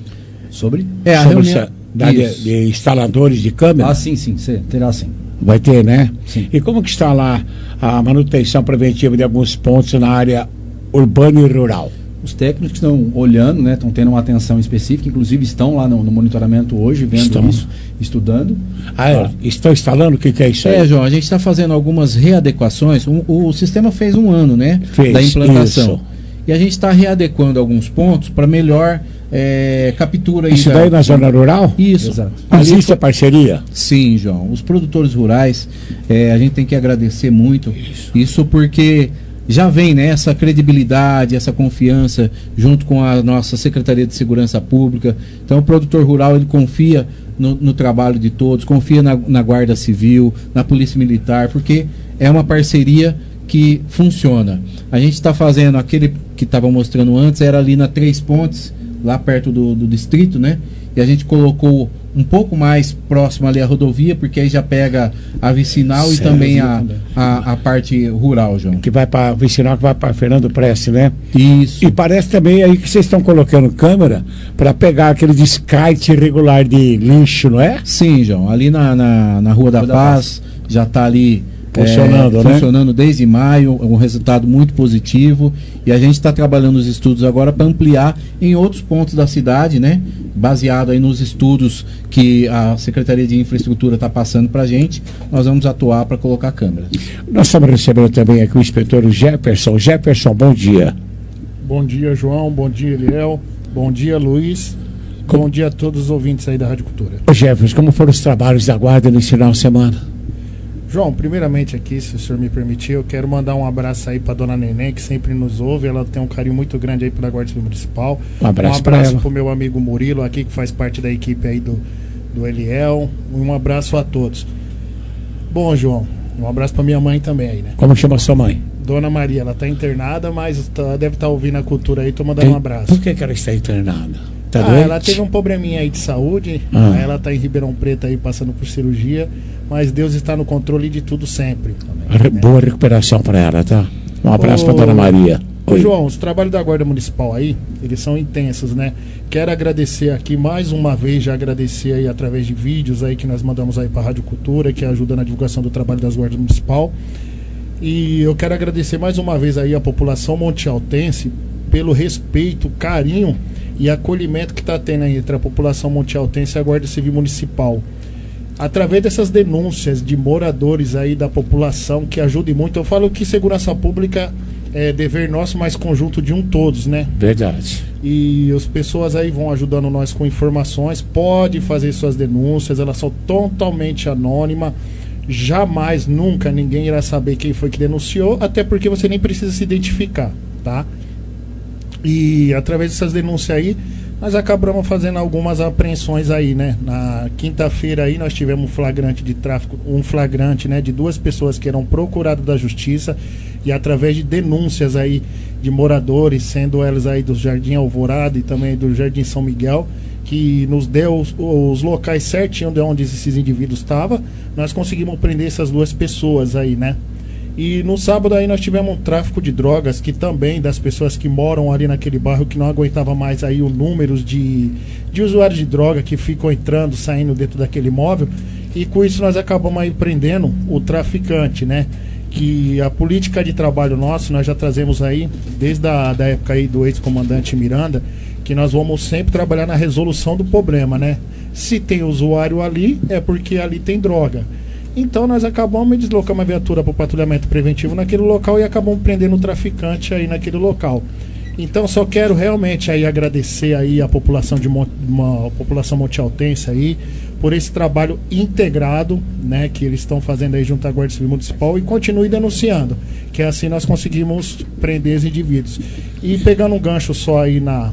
sobre? É, a sobre reunião da, de, de instaladores de câmera? Ah, sim, sim, sim, terá sim. Vai ter, né? Sim. E como que está lá a manutenção preventiva de alguns pontos na área urbana e rural? Os técnicos estão olhando, né, estão tendo uma atenção específica, inclusive estão lá no, no monitoramento hoje, vendo estão. isso, estudando. Ah, é? Estão instalando? O que, que é isso aí? É, João, a gente está fazendo algumas readequações. O, o sistema fez um ano, né? Fez, da implantação. Isso. E a gente está readequando alguns pontos para melhor é, captura. Isso da, daí na zona rural? Isso. Exato. Existe a parceria? Sim, João. Os produtores rurais, é, a gente tem que agradecer muito. Isso, isso porque já vem, né, essa credibilidade, essa confiança junto com a nossa Secretaria de Segurança Pública. Então o produtor rural, ele confia no, no trabalho de todos, confia na, na Guarda Civil, na Polícia Militar, porque é uma parceria que funciona. A gente está fazendo aquele que estava mostrando antes, era ali na Três Pontes, lá perto do, do distrito, né? E a gente colocou um pouco mais próximo ali a rodovia, porque aí já pega a vicinal certo. E também a, a, a parte rural, João. Que vai para a vicinal, que vai para Fernando Preste, né? Isso. E parece também aí que vocês estão colocando câmera para pegar aquele descarte irregular de lixo, não é? Sim, João. Ali na, na, na Rua da, Rua da Paz, Paz já está ali Funcionando, é, né? Funcionando desde maio, um resultado muito positivo. E a gente está trabalhando os estudos agora para ampliar em outros pontos da cidade, né? Baseado aí nos estudos que a Secretaria de Infraestrutura está passando para a gente, nós vamos atuar para colocar câmeras. Nós estamos recebendo também aqui o inspetor Jefferson. Jefferson, bom dia. Bom dia, João. Bom dia, Eliel. Bom dia, Luiz. Bom dia a todos os ouvintes aí da Rádio Cultura. Ô Jefferson, como foram os trabalhos da guarda nesse final de semana? João, primeiramente aqui, se o senhor me permitir, eu quero mandar um abraço aí para dona Neném, que sempre nos ouve. Ela tem um carinho muito grande aí pela Guarda Civil Municipal. Um abraço, um abraço para o meu amigo Murilo aqui, que faz parte da equipe aí do, do Eliel. Um abraço a todos. Bom, João, um abraço para minha mãe também aí, né? Como chama sua mãe? Dona Maria, ela tá internada, mas tá, deve estar tá ouvindo a cultura aí, tô mandando um abraço. Por que, que ela está internada? Tá ah, doente? Ela teve um probleminha aí de saúde, ah. Ela tá em Ribeirão Preto aí passando por cirurgia, mas Deus está no controle de tudo sempre. Re boa recuperação para ela, tá? Um abraço para dona Maria. Ô, João, os trabalhos da Guarda Municipal aí, eles são intensos, né? Quero agradecer aqui mais uma vez, já agradecer aí através de vídeos aí que nós mandamos aí para a Rádio Cultura, que ajuda na divulgação do trabalho das Guardas Municipal. E eu quero agradecer mais uma vez aí a população montialtense pelo respeito, carinho e acolhimento que está tendo aí entre a população montialtense e a Guarda Civil Municipal. Através dessas denúncias de moradores aí da população que ajudem muito, eu falo que segurança pública é dever nosso, mas conjunto de um todos, né? Verdade. E as pessoas aí vão ajudando nós com informações, pode fazer suas denúncias, elas são totalmente anônimas, jamais, nunca ninguém irá saber quem foi que denunciou, até porque você nem precisa se identificar, tá? E através dessas denúncias aí, nós acabamos fazendo algumas apreensões aí, né? Na quinta-feira aí nós tivemos um flagrante de tráfico, um flagrante, né, de duas pessoas que eram procuradas da justiça e através de denúncias aí de moradores, sendo elas aí do Jardim Alvorada e também do Jardim São Miguel, que nos deu os, os locais certinho de onde esses indivíduos estavam, nós conseguimos prender essas duas pessoas aí, né? E no sábado aí nós tivemos um tráfico de drogas, que também das pessoas que moram ali naquele bairro, que não aguentava mais aí o número de, de usuários de droga que ficam entrando, saindo dentro daquele imóvel, e com isso nós acabamos aí prendendo o traficante, né? Que a política de trabalho nosso, nós já trazemos aí, desde a da época aí do ex-comandante Miranda, que nós vamos sempre trabalhar na resolução do problema, né? Se tem usuário ali, é porque ali tem droga. Então nós acabamos de deslocar uma viatura para o patrulhamento preventivo naquele local e acabamos prendendo o traficante aí naquele local. Então só quero realmente aí agradecer aí a população de uma população montialtense aí por esse trabalho integrado, né, que eles estão fazendo aí junto à Guarda Civil Municipal, e continue denunciando, que assim nós conseguimos prender os indivíduos. E pegando um gancho só aí na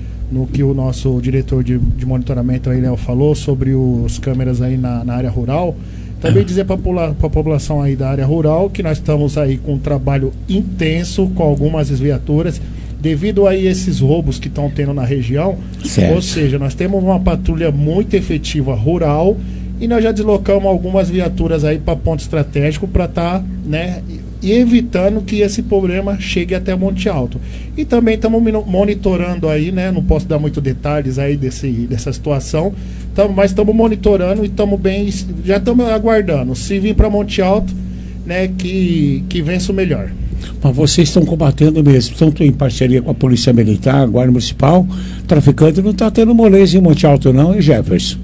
no que o nosso diretor de, de monitoramento aí, Léo, falou sobre os câmeras aí na, na área rural. Também dizer para a população aí da área rural que nós estamos aí com um trabalho intenso com algumas viaturas devido a esses roubos que estão tendo na região. Certo. Ou seja, nós temos uma patrulha muito efetiva rural e nós já deslocamos algumas viaturas aí para ponto estratégico para estar, tá, né, evitando que esse problema chegue até Monte Alto. E também estamos monitorando aí, né, não posso dar muito detalhes aí desse, dessa situação, tamo, mas estamos monitorando e estamos bem, já estamos aguardando. Se vir para Monte Alto, né, que, que vença o melhor. Mas vocês estão combatendo mesmo, tanto em parceria com a Polícia Militar, a Guarda Municipal, traficante não está tendo moleza em Monte Alto não, hein, Jefferson?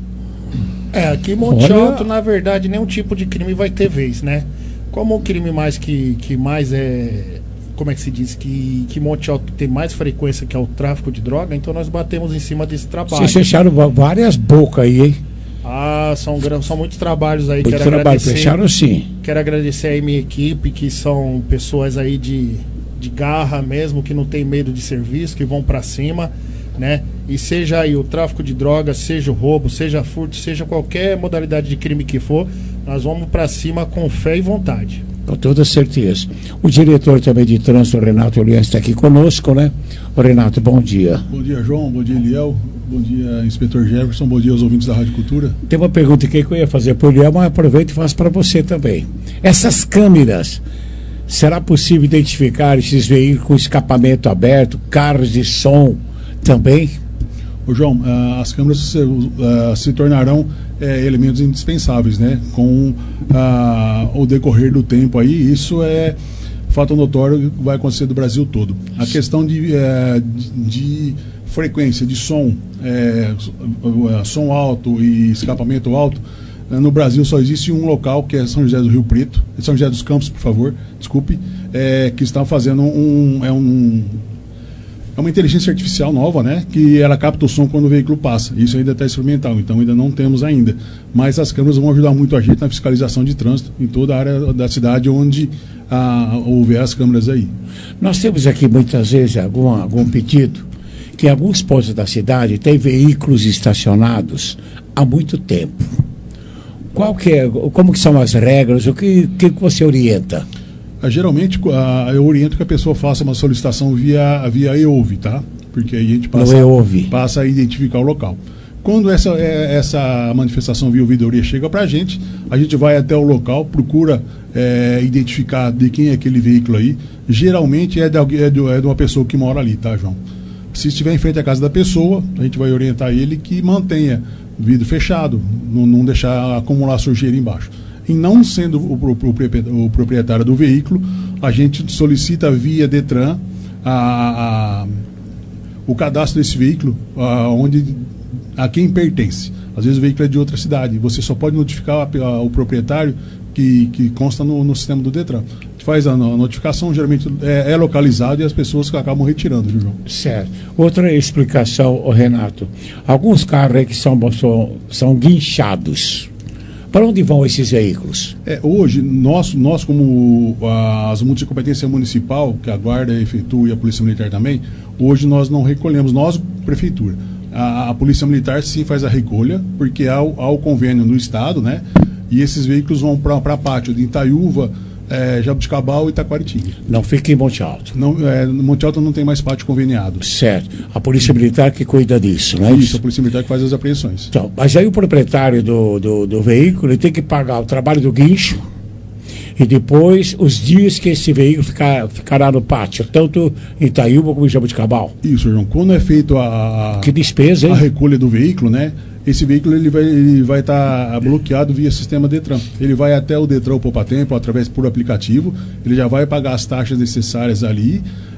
É, aqui em Monte Olha... Alto, na verdade, nenhum tipo de crime vai ter vez, né? Como o crime mais que, que mais é... Como é que se diz? Que, que Monte Alto tem mais frequência, que é o tráfico de droga, então nós batemos em cima desse trabalho. Vocês fecharam várias bocas aí, hein? Ah, são, são muitos trabalhos aí. Muito quero trabalho, agradecer, fecharam sim. Quero agradecer aí minha equipe, que são pessoas aí de, de garra mesmo, que não tem medo de serviço, que vão pra cima, né? E seja aí o tráfico de drogas, seja o roubo, seja furto, seja qualquer modalidade de crime que for, nós vamos pra cima com fé e vontade. Com toda certeza. O diretor também de trânsito, Renato Elias, está aqui conosco, né? O Renato, bom dia. Bom dia, João. Bom dia, Eliel. Bom dia, inspetor Jefferson. Bom dia aos ouvintes da Rádio Cultura. Tem uma pergunta aqui que eu ia fazer para o Eliel, mas aproveito e faço para você também. Essas câmeras, será possível identificar esses veículos com escapamento aberto, carros de som também? Ô, João, uh, as câmeras se, uh, se tornarão é, elementos indispensáveis, né? Com ah, o decorrer do tempo aí, isso é fato notório que vai acontecer do Brasil todo. A questão de, é, de, de frequência, de som, é, som alto e escapamento alto, no Brasil só existe um local, que é São José do Rio Preto, São José dos Campos, por favor, desculpe, é, que estão fazendo um é, um... é uma inteligência artificial nova, né? Que ela capta o som quando o veículo passa. Isso ainda está experimental, então ainda não temos ainda. Mas as câmeras vão ajudar muito a gente na fiscalização de trânsito em toda a área da cidade onde ah, houver as câmeras aí. Nós temos aqui muitas vezes algum, algum pedido que em alguns pontos da cidade tem veículos estacionados há muito tempo. Qual que é, como que são as regras? O que, que você orienta? Ah, geralmente ah, eu oriento que a pessoa faça uma solicitação via, via E O V, tá? Porque aí a gente passa, passa a identificar o local. Quando essa, essa manifestação via ouvidoria chega para a gente, a gente vai até o local, procura é, identificar de quem é aquele veículo aí. Geralmente é de, é, de, é de uma pessoa que mora ali, tá, João? Se estiver em frente à casa da pessoa, a gente vai orientar ele que mantenha o vidro fechado, não, não deixar acumular sujeira embaixo. E não sendo o, o, o proprietário do veículo, a gente solicita via Detran a, a, o cadastro desse veículo, a, onde, a quem pertence. Às vezes o veículo é de outra cidade, você só pode notificar a, a, o proprietário que, que consta no, no sistema do Detran. A gente faz a, a notificação, geralmente é, é localizado e as pessoas que acabam retirando, viu, João? Certo. Outra explicação, Renato. Alguns carros aí que são, são, são guinchados. Para onde vão esses veículos? É, hoje, nós, nós como a, as multas de competência municipal, que a Guarda efetua e a Polícia Militar também, hoje nós não recolhemos, nós, Prefeitura. A, a Polícia Militar sim faz a recolha, porque há, há o convênio do Estado, né? E esses veículos vão para pátio de Itaiúva, é, Jabuticabal e Taquaritinga. Não fica em Monte Alto? Não, é, Monte Alto não tem mais pátio conveniado. Certo. A Polícia Militar que cuida disso, não é isso? Isso, a Polícia Militar que faz as apreensões. Então, mas aí o proprietário do, do, do veículo ele tem que pagar o trabalho do guincho e depois os dias que esse veículo ficar, ficará no pátio, tanto em Itaúba como em Jabuticabal. Isso, João. Quando é feito a, a, que despesa, hein? a recolha do veículo, né? Esse veículo ele vai ele vai estar bloqueado via sistema Detran. Ele vai até o Detran Poupa Tempo através por aplicativo. Ele já vai pagar as taxas necessárias ali.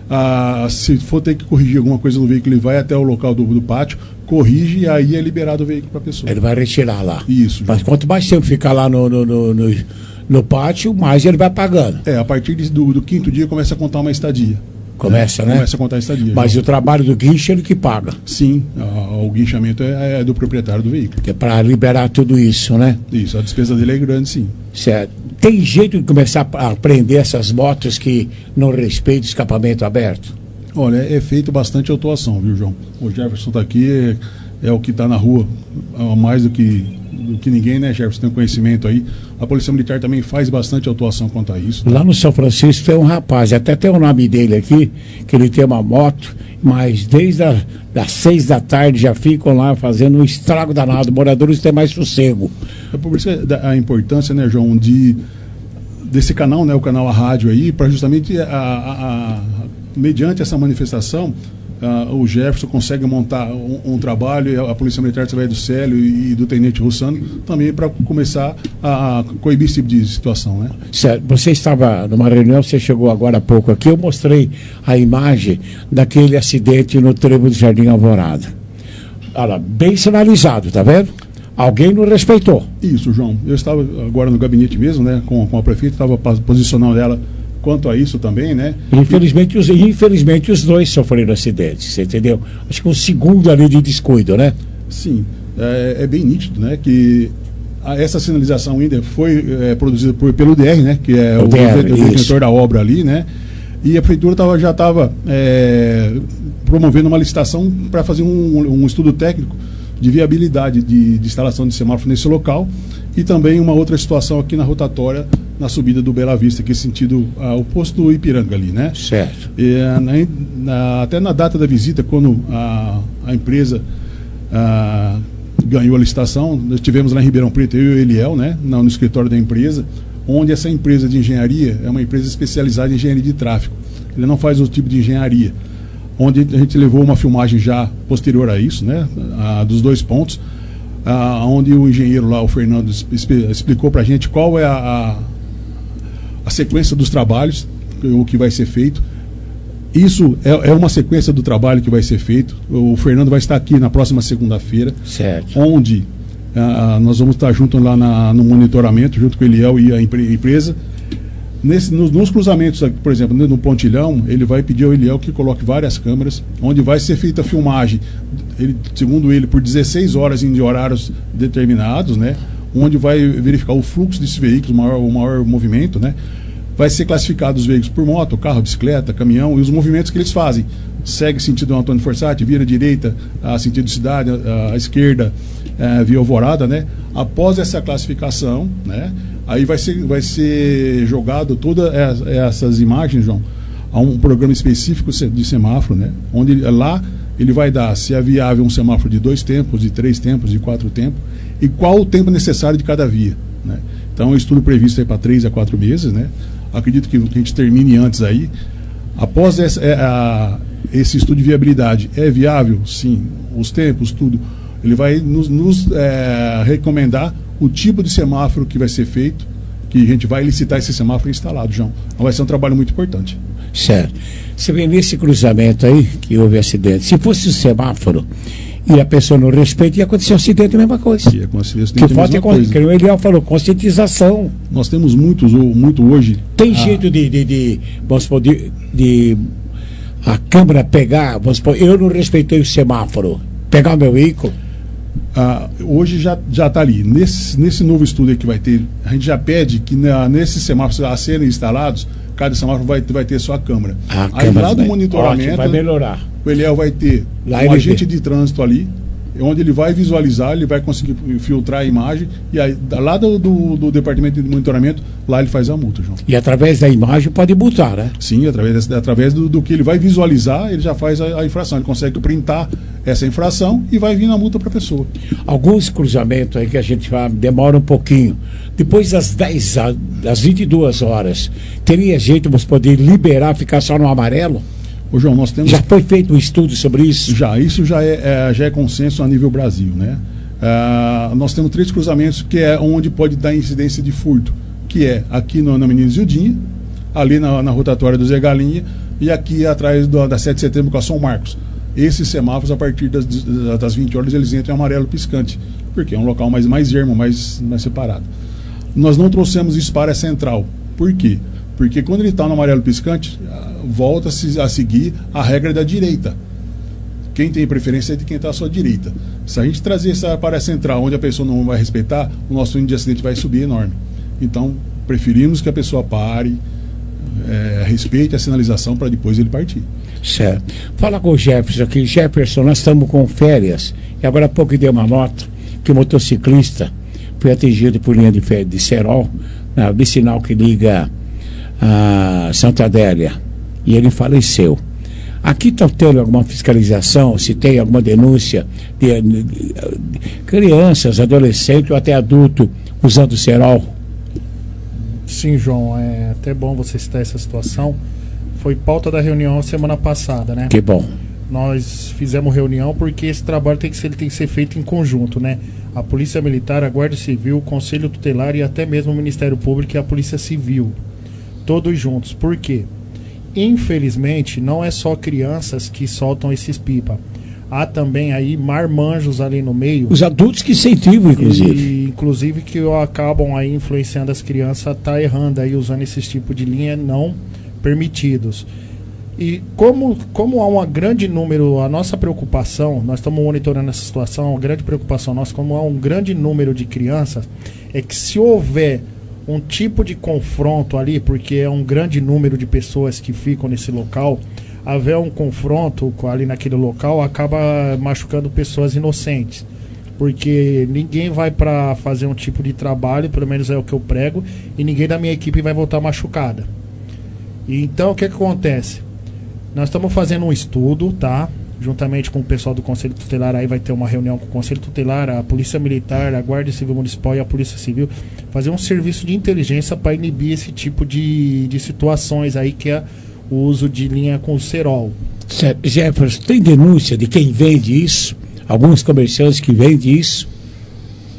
Ah, se for ter que corrigir alguma coisa no veículo, ele vai até o local do, do pátio, corrige e aí é liberado o veículo para a pessoa. Ele vai retirar lá. Isso. Mas João, quanto mais tempo ficar lá no, no, no, no, no pátio, mais ele vai pagando. É, a partir de, do, do quinto dia começa a contar uma estadia. Começa, é, né? Começa a contar a estadia. Mas já. O trabalho do guincho é ele que paga. Sim, a, o guinchamento é, é do proprietário do veículo. Que é para liberar tudo isso, né? Isso, a despesa dele é grande, sim. Certo. Tem jeito de começar a prender essas motos que não respeitam escapamento aberto? Olha, é, é feito bastante autuação, viu, João? O Jefferson está aqui, é, é o que está na rua, é mais do que, do que ninguém, né, Jefferson? Tem um conhecimento aí. A Polícia Militar também faz bastante autuação quanto a isso. Tá? Lá no São Francisco tem um rapaz, até tem o nome dele aqui, que ele tem uma moto, mas desde a, das seis da tarde já ficam lá fazendo um estrago danado. Moradores têm mais sossego. É por isso a importância, né, João, de, desse canal, né, o canal A Rádio aí, para justamente a, a, a, mediante essa manifestação, Uh, o Jefferson consegue montar um, um trabalho, a Polícia Militar através do Célio e, e do Tenente Russano também para começar a, a coibir esse tipo de situação, né? Certo. Você estava numa reunião, você chegou agora há pouco aqui, eu mostrei a imagem daquele acidente no trevo do Jardim Alvorada. Olha, bem sinalizado, tá vendo? Alguém não respeitou. Isso, João. Eu estava agora no gabinete mesmo, né, com, com a prefeita, estava posicionando ela quanto a isso também, né? Infelizmente, os, infelizmente os dois sofreram acidentes, você entendeu? Acho que um segundo ali de descuido, né? Sim, é, é bem nítido, né? Que a, essa sinalização ainda foi é, produzida por, pelo D R, né? Que é o, o, D R, o detentor da obra ali, né? E a prefeitura tava, já estava é, promovendo uma licitação para fazer um, um estudo técnico de viabilidade de, de instalação de semáforo nesse local e também uma outra situação aqui na rotatória na subida do Bela Vista, que é sentido ah, o posto do Ipiranga ali, né? Certo. E, na, na, até na data da visita, quando a, a empresa ah, ganhou a licitação, nós tivemos lá em Ribeirão Preto, eu e o Eliel, né? No, no escritório da empresa, onde essa empresa de engenharia é uma empresa especializada em engenharia de tráfego. Ele não faz outro tipo de engenharia. Onde a gente levou uma filmagem já posterior a isso, né? A, dos dois pontos. ah, onde o engenheiro lá, o Fernando, expl- explicou para a gente qual é a, a, a sequência dos trabalhos, o que vai ser feito. Isso é, é uma sequência do trabalho que vai ser feito. O Fernando vai estar aqui na próxima segunda-feira, certo, onde ah, nós vamos estar junto lá na, no monitoramento, junto com o Eliel e a empre- empresa. Nesse, nos, nos cruzamentos, aqui, por exemplo, no Pontilhão, ele vai pedir ao Eliel que coloque várias câmeras, onde vai ser feita a filmagem, ele, segundo ele, por dezesseis horas em horários determinados, né? Onde vai verificar o fluxo desses veículos, o maior, o maior movimento, né? Vai ser classificado os veículos por moto, carro, bicicleta, caminhão e os movimentos que eles fazem. Segue sentido Antônio Fossati, vira à direita, a sentido cidade, a, a esquerda, a, via Alvorada, né? Após essa classificação, né? Aí vai ser, vai ser jogado todas essas imagens, João, a um programa específico de semáforo, né? Onde lá ele vai dar se é viável um semáforo de dois tempos, de três tempos, de quatro tempos, e qual o tempo necessário de cada via, né? Então, um estudo previsto aí para três a quatro meses, né? Acredito que a gente termine antes aí. Após essa, é, a, esse estudo de viabilidade, é viável? Sim. Os tempos, tudo. Ele vai nos, nos é, recomendar o tipo de semáforo que vai ser feito, que a gente vai licitar esse semáforo instalado, João. Então vai ser um trabalho muito importante. Certo. Você vê nesse cruzamento aí que houve acidente. Se fosse o semáforo e a pessoa não respeita, ia acontecer um acidente, a mesma coisa. Ia acontecer um que falta é, que o Eliel falou, conscientização. Nós temos muitos, muito hoje. Tem ah, jeito de, de, de, vamos supor, de, de a câmera pegar, vamos supor, eu não respeitei o semáforo, pegar o meu veículo. Ah, hoje já já está ali. Nesse, nesse novo estudo aí que vai ter, a gente já pede que na, nesses semáforos a serem instalados, cada semáforo vai, vai ter sua câmera. A aí câmera lá do vai, monitoramento, ótimo, vai melhorar. O Eliel vai ter lá um agente vê. de trânsito ali, onde ele vai visualizar, ele vai conseguir filtrar a imagem, e aí lá do, do, do departamento de monitoramento, lá ele faz a multa, João. E através da imagem pode multar, né? Sim, através, através do, do que ele vai visualizar, ele já faz a, a infração, ele consegue printar essa infração e vai vir a multa para a pessoa. Alguns cruzamentos aí que a gente fala, demora um pouquinho. Depois das dez, das vinte e duas horas, teria jeito de poder liberar, ficar só no amarelo? Ô, João, nós temos... Já foi feito um estudo sobre isso? Já, isso já é, é, já é consenso a nível Brasil, né? Ah, nós temos três cruzamentos que é onde pode dar incidência de furto, que é aqui no, na Menino Zildinha, ali na, na rotatória do Zé Galinha e aqui atrás do, da sete de setembro com a São Marcos. Esses semáforos, a partir das, das vinte horas, eles entram em amarelo piscante, porque é um local mais, mais ermo, mais, mais separado. Nós não trouxemos isso para a central. Por quê? Porque quando ele está no amarelo piscante, volta -se a seguir a regra da direita. Quem tem preferência é de quem está à sua direita. Se a gente trazer essa para a central, onde a pessoa não vai respeitar, o nosso índice de acidente vai subir enorme. Então, preferimos que a pessoa pare, é, respeite a sinalização para depois ele partir. Certo. Fala com o Jefferson aqui. Jefferson, nós estamos com férias e agora há pouco deu uma nota que o motociclista foi atingido por linha de, de cerol, na vicinal que liga a Santa Adélia, e ele faleceu. Aqui está tendo alguma fiscalização, se tem alguma denúncia de, de, de crianças, adolescentes ou até adulto usando cerol? Sim, João, é até bom você citar essa situação. Foi pauta da reunião semana passada, né? Que bom. Nós fizemos reunião porque esse trabalho tem que ser, ele tem que ser feito em conjunto, né? A Polícia Militar, a Guarda Civil, o Conselho Tutelar e até mesmo o Ministério Público e a Polícia Civil. Todos juntos. Por quê? Infelizmente, não é só crianças que soltam esses pipa. Há também aí marmanjos ali no meio. Os adultos que incentivam, inclusive. E, inclusive que acabam aí influenciando as crianças a estar tá errando aí, usando esses tipos de linha não permitidos. E como, como há um grande número, a nossa preocupação, nós estamos monitorando essa situação, a grande preocupação nossa, como há um grande número de crianças, é que se houver um tipo de confronto ali, porque é um grande número de pessoas que ficam nesse local, haver um confronto ali naquele local, acaba machucando pessoas inocentes. Porque ninguém vai para fazer um tipo de trabalho, pelo menos é o que eu prego, e ninguém da minha equipe vai voltar machucada. E então o que, que acontece? Nós estamos fazendo um estudo, tá? Juntamente com o pessoal do Conselho Tutelar, aí vai ter uma reunião com o Conselho Tutelar, a Polícia Militar, a Guarda Civil Municipal e a Polícia Civil, fazer um serviço de inteligência para inibir esse tipo de, de situações aí, que é o uso de linha com cerol. Jefferson, tem denúncia de quem vende isso? Alguns comerciantes que vendem isso?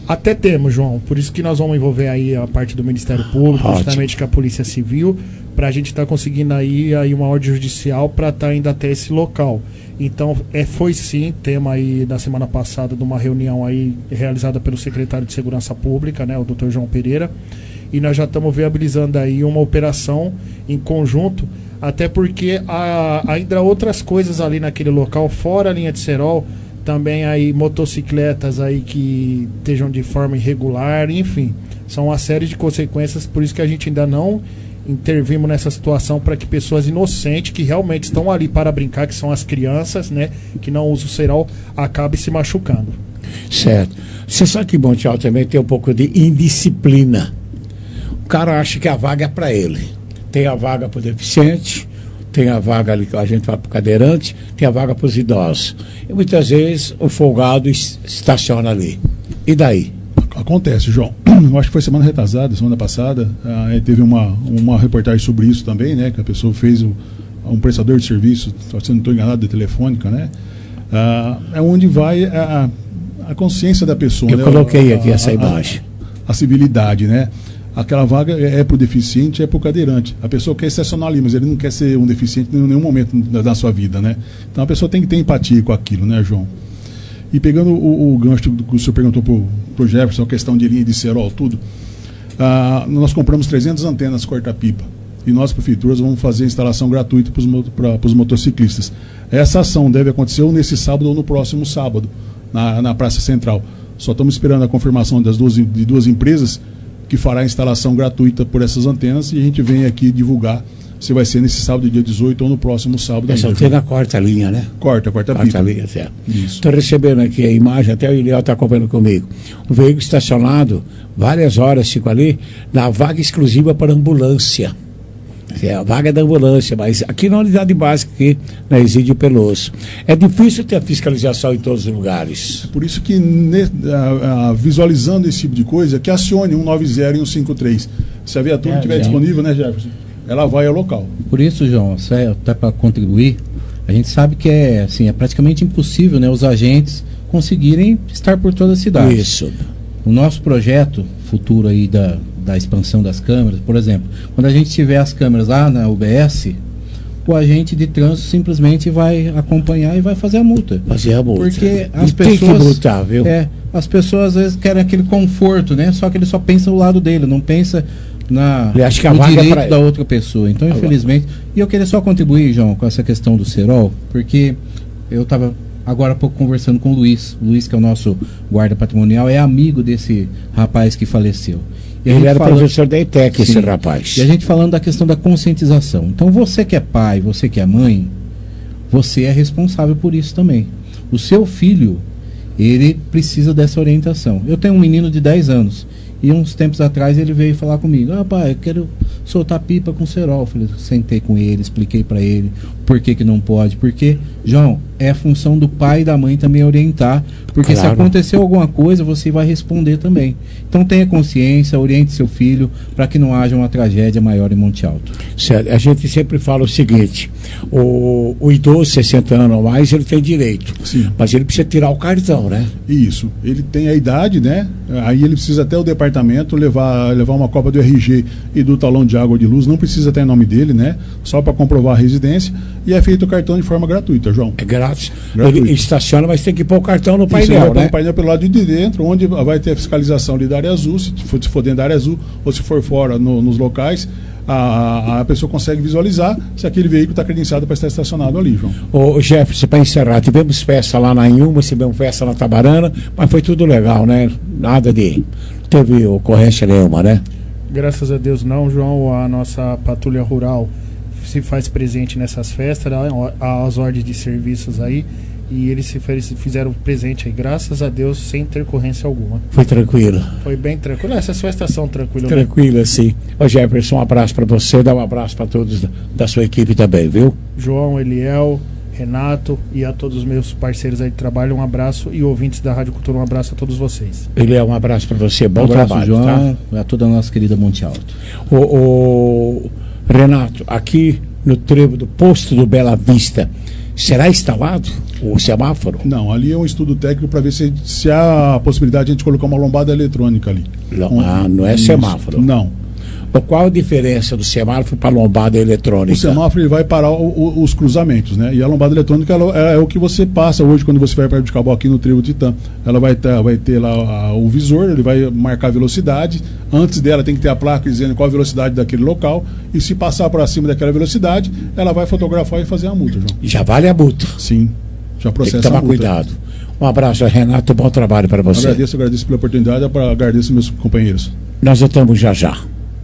Até temos, João. Por isso que nós vamos envolver aí a parte do Ministério Público, Ótimo. justamente com a Polícia Civil, para a gente estar tá conseguindo aí, aí uma ordem judicial para estar tá indo até esse local. Então, é, foi sim tema aí da semana passada de uma reunião aí realizada pelo secretário de Segurança Pública, né, o doutor João Pereira, e nós já estamos viabilizando aí uma operação em conjunto, até porque há ainda há outras coisas ali naquele local, fora a linha de cerol, também aí motocicletas aí que estejam de forma irregular, enfim, são uma série de consequências, por isso que a gente ainda não intervimos nessa situação, para que pessoas inocentes que realmente estão ali para brincar, que são as crianças, né, que não usam o cerol, acabem se machucando. Certo. Você sabe que Monte Alto também tem um pouco de indisciplina. O cara acha que a vaga é para ele. Tem a vaga para o deficiente, tem a vaga ali que a gente vai para o cadeirante, tem a vaga para os idosos. E muitas vezes o folgado estaciona ali. E daí? Acontece, João. Eu acho que foi semana retrasada, semana passada, ah, teve uma, uma reportagem sobre isso também, né? Que a pessoa fez o, um prestador de serviço, se não estou enganado, de telefônica, né? Ah, é onde vai a, a consciência da pessoa. Eu né? coloquei a, aqui a, essa a, imagem. A, a civilidade, né? Aquela vaga é, é para o deficiente, é para o cadeirante. A pessoa quer estacionar ali, mas ele não quer ser um deficiente em nenhum momento da, da sua vida, né? Então a pessoa tem que ter empatia com aquilo, né, João? E pegando o, o gancho que o senhor perguntou para o Jefferson, a questão de linha de cerol, tudo, ah, nós compramos trezentas antenas corta-pipa e nós, prefeituras, vamos fazer a instalação gratuita para os motociclistas. Essa ação deve acontecer ou nesse sábado ou no próximo sábado, na, na Praça Central. Só estamos esperando a confirmação das duas, de duas empresas que fará a instalação gratuita por essas antenas, e a gente vem aqui divulgar se vai ser nesse sábado, dia dezoito, ou no próximo sábado. Essa antena corta a linha, né? Corta, corta a Corta a linha, certo. Estou recebendo aqui a imagem, até o Iliel está acompanhando comigo. Um veículo estacionado, várias horas fico ali, na vaga exclusiva para ambulância. É a vaga da ambulância, mas aqui na unidade básica, aqui na Exídio Peloso. É difícil ter a fiscalização em todos os lugares. Por isso que, ne, a, a, visualizando esse tipo de coisa, que acione um nove zero e um cinco três. Se a viatura é, estiver disponível, né, Jefferson? Ela vai ao local. Por isso, João, até para contribuir, a gente sabe que é, assim, é praticamente impossível, né, os agentes conseguirem estar por toda a cidade. Isso. O nosso projeto futuro aí da, da expansão das câmeras, por exemplo, quando a gente tiver as câmeras lá na U B S, o agente de trânsito simplesmente vai acompanhar e vai fazer a multa. Fazer a multa. Porque as e pessoas, tem que multar, viu? É, as pessoas às vezes querem aquele conforto, né? Só que ele só pensa do lado dele, não pensa na ele acha que a no vaga direito é pra da outra pessoa. Então, agora, infelizmente, e eu queria só contribuir, João, com essa questão do cerol, porque eu estava agora há pouco conversando com o Luiz, o Luiz, que é o nosso guarda patrimonial, é amigo desse rapaz que faleceu. E ele era falando, professor da E T E C, esse rapaz. E a gente falando da questão da conscientização. Então, você que é pai, você que é mãe, você é responsável por isso também. O seu filho, ele precisa dessa orientação. Eu tenho um menino de dez anos, e uns tempos atrás ele veio falar comigo: ah, pai, eu quero soltar pipa com cerol. Eu falei, sentei com ele, expliquei para ele por que que não pode. Porque, João, é a função do pai e da mãe também orientar, porque claro, se acontecer alguma coisa, você vai responder também. Então tenha consciência, oriente seu filho para que não haja uma tragédia maior em Monte Alto. Certo. A gente sempre fala o seguinte: o, o idoso, sessenta anos ou mais, ele tem direito. Sim. Mas ele precisa tirar o cartão, né? Isso. Ele tem a idade, né? Aí ele precisa até o departamento levar, levar uma cópia do R G e do talão de água ou de luz. Não precisa ter nome dele, né? Só para comprovar a residência. E é feito o cartão de forma gratuita, João. É grátis. Ele estaciona, mas tem que pôr o cartão no painel, Isso, né? Pôr o painel pelo lado de dentro, onde vai ter a fiscalização ali da área azul, se for, se for dentro da área azul, ou se for fora no, nos locais, a, a pessoa consegue visualizar se aquele veículo está credenciado para estar estacionado ali, João. Ô Jefferson, para encerrar, tivemos festa lá na Inhuma, tivemos festa na Tabarana, mas foi tudo legal, né? Nada de... teve ocorrência nenhuma, né? Graças a Deus não, João. A nossa patrulha rural se faz presente nessas festas, as ordens de serviços aí, e eles se fizeram presente aí, graças a Deus, sem intercorrência alguma. Foi tranquilo? Foi bem tranquilo. Essas festas são tranquilas. Tranquila, né? Sim. Ô Jefferson, um abraço para você, dá um abraço para todos da, da sua equipe também, viu? João, Eliel, Renato e a todos os meus parceiros aí de trabalho, um abraço, e ouvintes da Rádio Cultura, um abraço a todos vocês. Eliel, um abraço para você, bom um abraço, trabalho, João, tá? A toda a nossa querida Monte Alto. O, o Renato, aqui no trevo do posto do Bela Vista, será instalado? o semáforo? Não, ali é um estudo técnico para ver se, se há a possibilidade de a gente colocar uma lombada eletrônica ali. Não, um, ah, não é isso. Semáforo? Não. Qual a diferença do semáforo para a lombada eletrônica? O semáforo ele vai parar o, o, os cruzamentos, né? E a lombada eletrônica ela, é, é o que você passa hoje quando você vai para de Cabal aqui no Trevo Titã. Ela vai ter, vai ter lá a, o visor, ele vai marcar a velocidade. Antes dela tem que ter a placa dizendo qual a velocidade daquele local. E se passar por acima daquela velocidade, ela vai fotografar e fazer a multa, João. Já vale a multa? Sim, já processa tem que tomar a multa. Cuidado. Um abraço, Renato, bom trabalho para você. Agradeço, agradeço pela oportunidade, agradeço meus companheiros. Nós voltamos já já.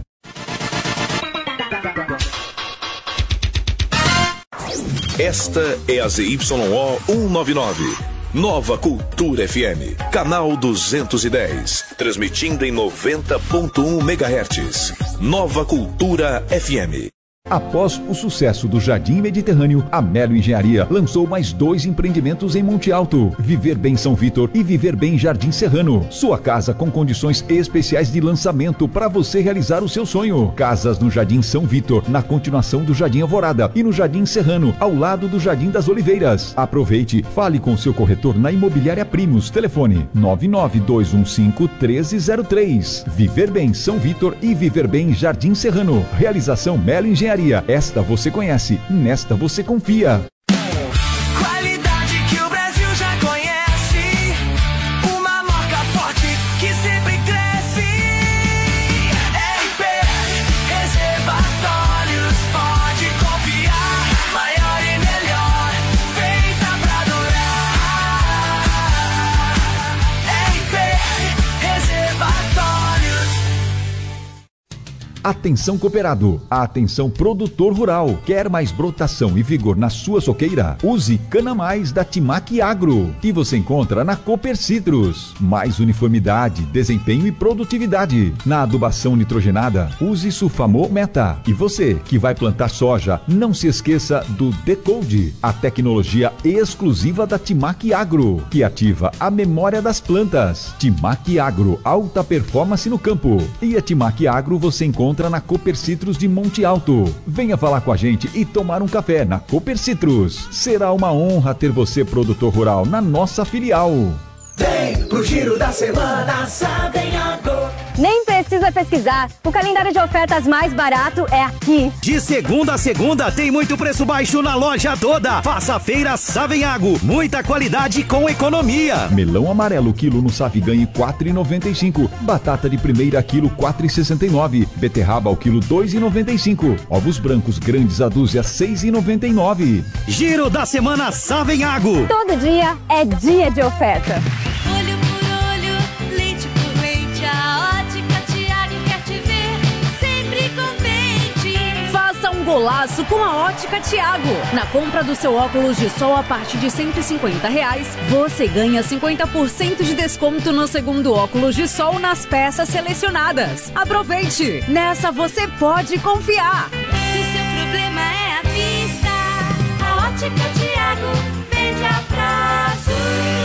Esta é a Z Y O cento e noventa e nove, Nova Cultura F M, canal duzentos e dez, transmitindo em noventa ponto um megahertz. Nova Cultura F M. Após o sucesso do Jardim Mediterrâneo, a Melo Engenharia lançou mais dois empreendimentos em Monte Alto: Viver Bem São Vitor e Viver Bem Jardim Serrano. Sua casa com condições especiais de lançamento para você realizar o seu sonho. Casas no Jardim São Vitor, na continuação do Jardim Alvorada, e no Jardim Serrano, ao lado do Jardim das Oliveiras. Aproveite, fale com seu corretor na Imobiliária Primos. Telefone nove nove dois um cinco um três zero três. Viver Bem São Vitor e Viver Bem Jardim Serrano. Realização Melo Engenharia. Esta você conhece, nesta você confia. Qualidade que o Brasil já conhece, uma marca forte que sempre cresce. R P Reservatórios, pode confiar, maior e melhor, feita pra durar. R P Reservatórios. Atenção cooperado, atenção produtor rural. Quer mais brotação e vigor na sua soqueira? Use Cana Mais da Timac Agro, que você encontra na Cooper Citrus. Mais uniformidade, desempenho e produtividade. Na adubação nitrogenada, use Sulfamo Meta. E você que vai plantar soja, não se esqueça do Decode, a tecnologia exclusiva da Timac Agro, que ativa a memória das plantas. Timac Agro, alta performance no campo. E a Timac Agro você encontra na Cooper Citrus de Monte Alto. Venha falar com a gente e tomar um café na Cooper Citrus. Será uma honra ter você, produtor rural, na nossa filial. Vem pro giro da semana, Savenhago. Nem precisa pesquisar. O calendário de ofertas mais barato é aqui. De segunda a segunda tem muito preço baixo na loja toda. Faça a feira Savenhago. Muita qualidade com economia. Melão amarelo quilo no Save ganhe quatro reais e noventa e cinco. Batata de primeira quilo quatro reais e sessenta e nove. Beterraba ao quilo dois reais e noventa e cinco. Ovos brancos grandes a dúzia seis reais e noventa e nove. Giro da semana Savenhago. Todo dia é dia de oferta. Olho por olho, leite por leite, a Ótica Tiago quer te ver sempre contente. Faça um golaço com a Ótica Tiago. Na compra do seu óculos de sol a partir de cento e cinquenta reais, você ganha cinquenta por cento de desconto no segundo óculos de sol nas peças selecionadas. Aproveite! Nessa você pode confiar. Se seu problema é a vista, a Ótica Tiago vende a prazo.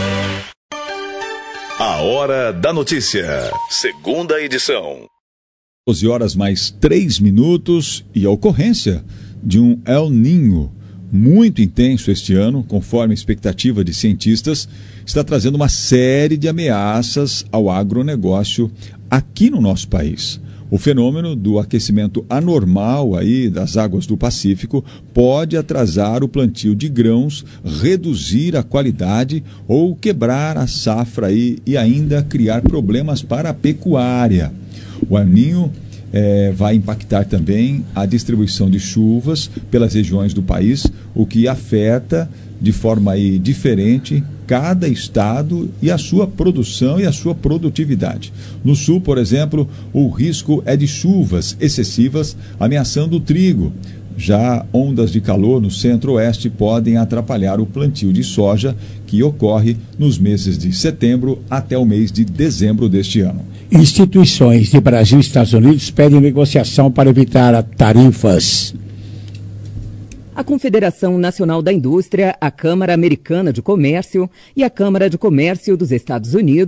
A Hora da Notícia, segunda edição. doze horas mais três minutos e a ocorrência de um El Niño muito intenso este ano, conforme a expectativa de cientistas, está trazendo uma série de ameaças ao agronegócio aqui no nosso país. O fenômeno do aquecimento anormal aí das águas do Pacífico pode atrasar o plantio de grãos, reduzir a qualidade ou quebrar a safra aí e ainda criar problemas para a pecuária. O El Niño é, vai impactar também a distribuição de chuvas pelas regiões do país, o que afeta de forma aí diferente cada estado e a sua produção e a sua produtividade. No sul, por exemplo, o risco é de chuvas excessivas ameaçando o trigo. Já ondas de calor no centro-oeste podem atrapalhar o plantio de soja, que ocorre nos meses de setembro até o mês de dezembro deste ano. Instituições de Brasil e Estados Unidos pedem negociação para evitar tarifas. A Confederação Nacional da Indústria, a Câmara Americana de Comércio e a Câmara de Comércio dos Estados Unidos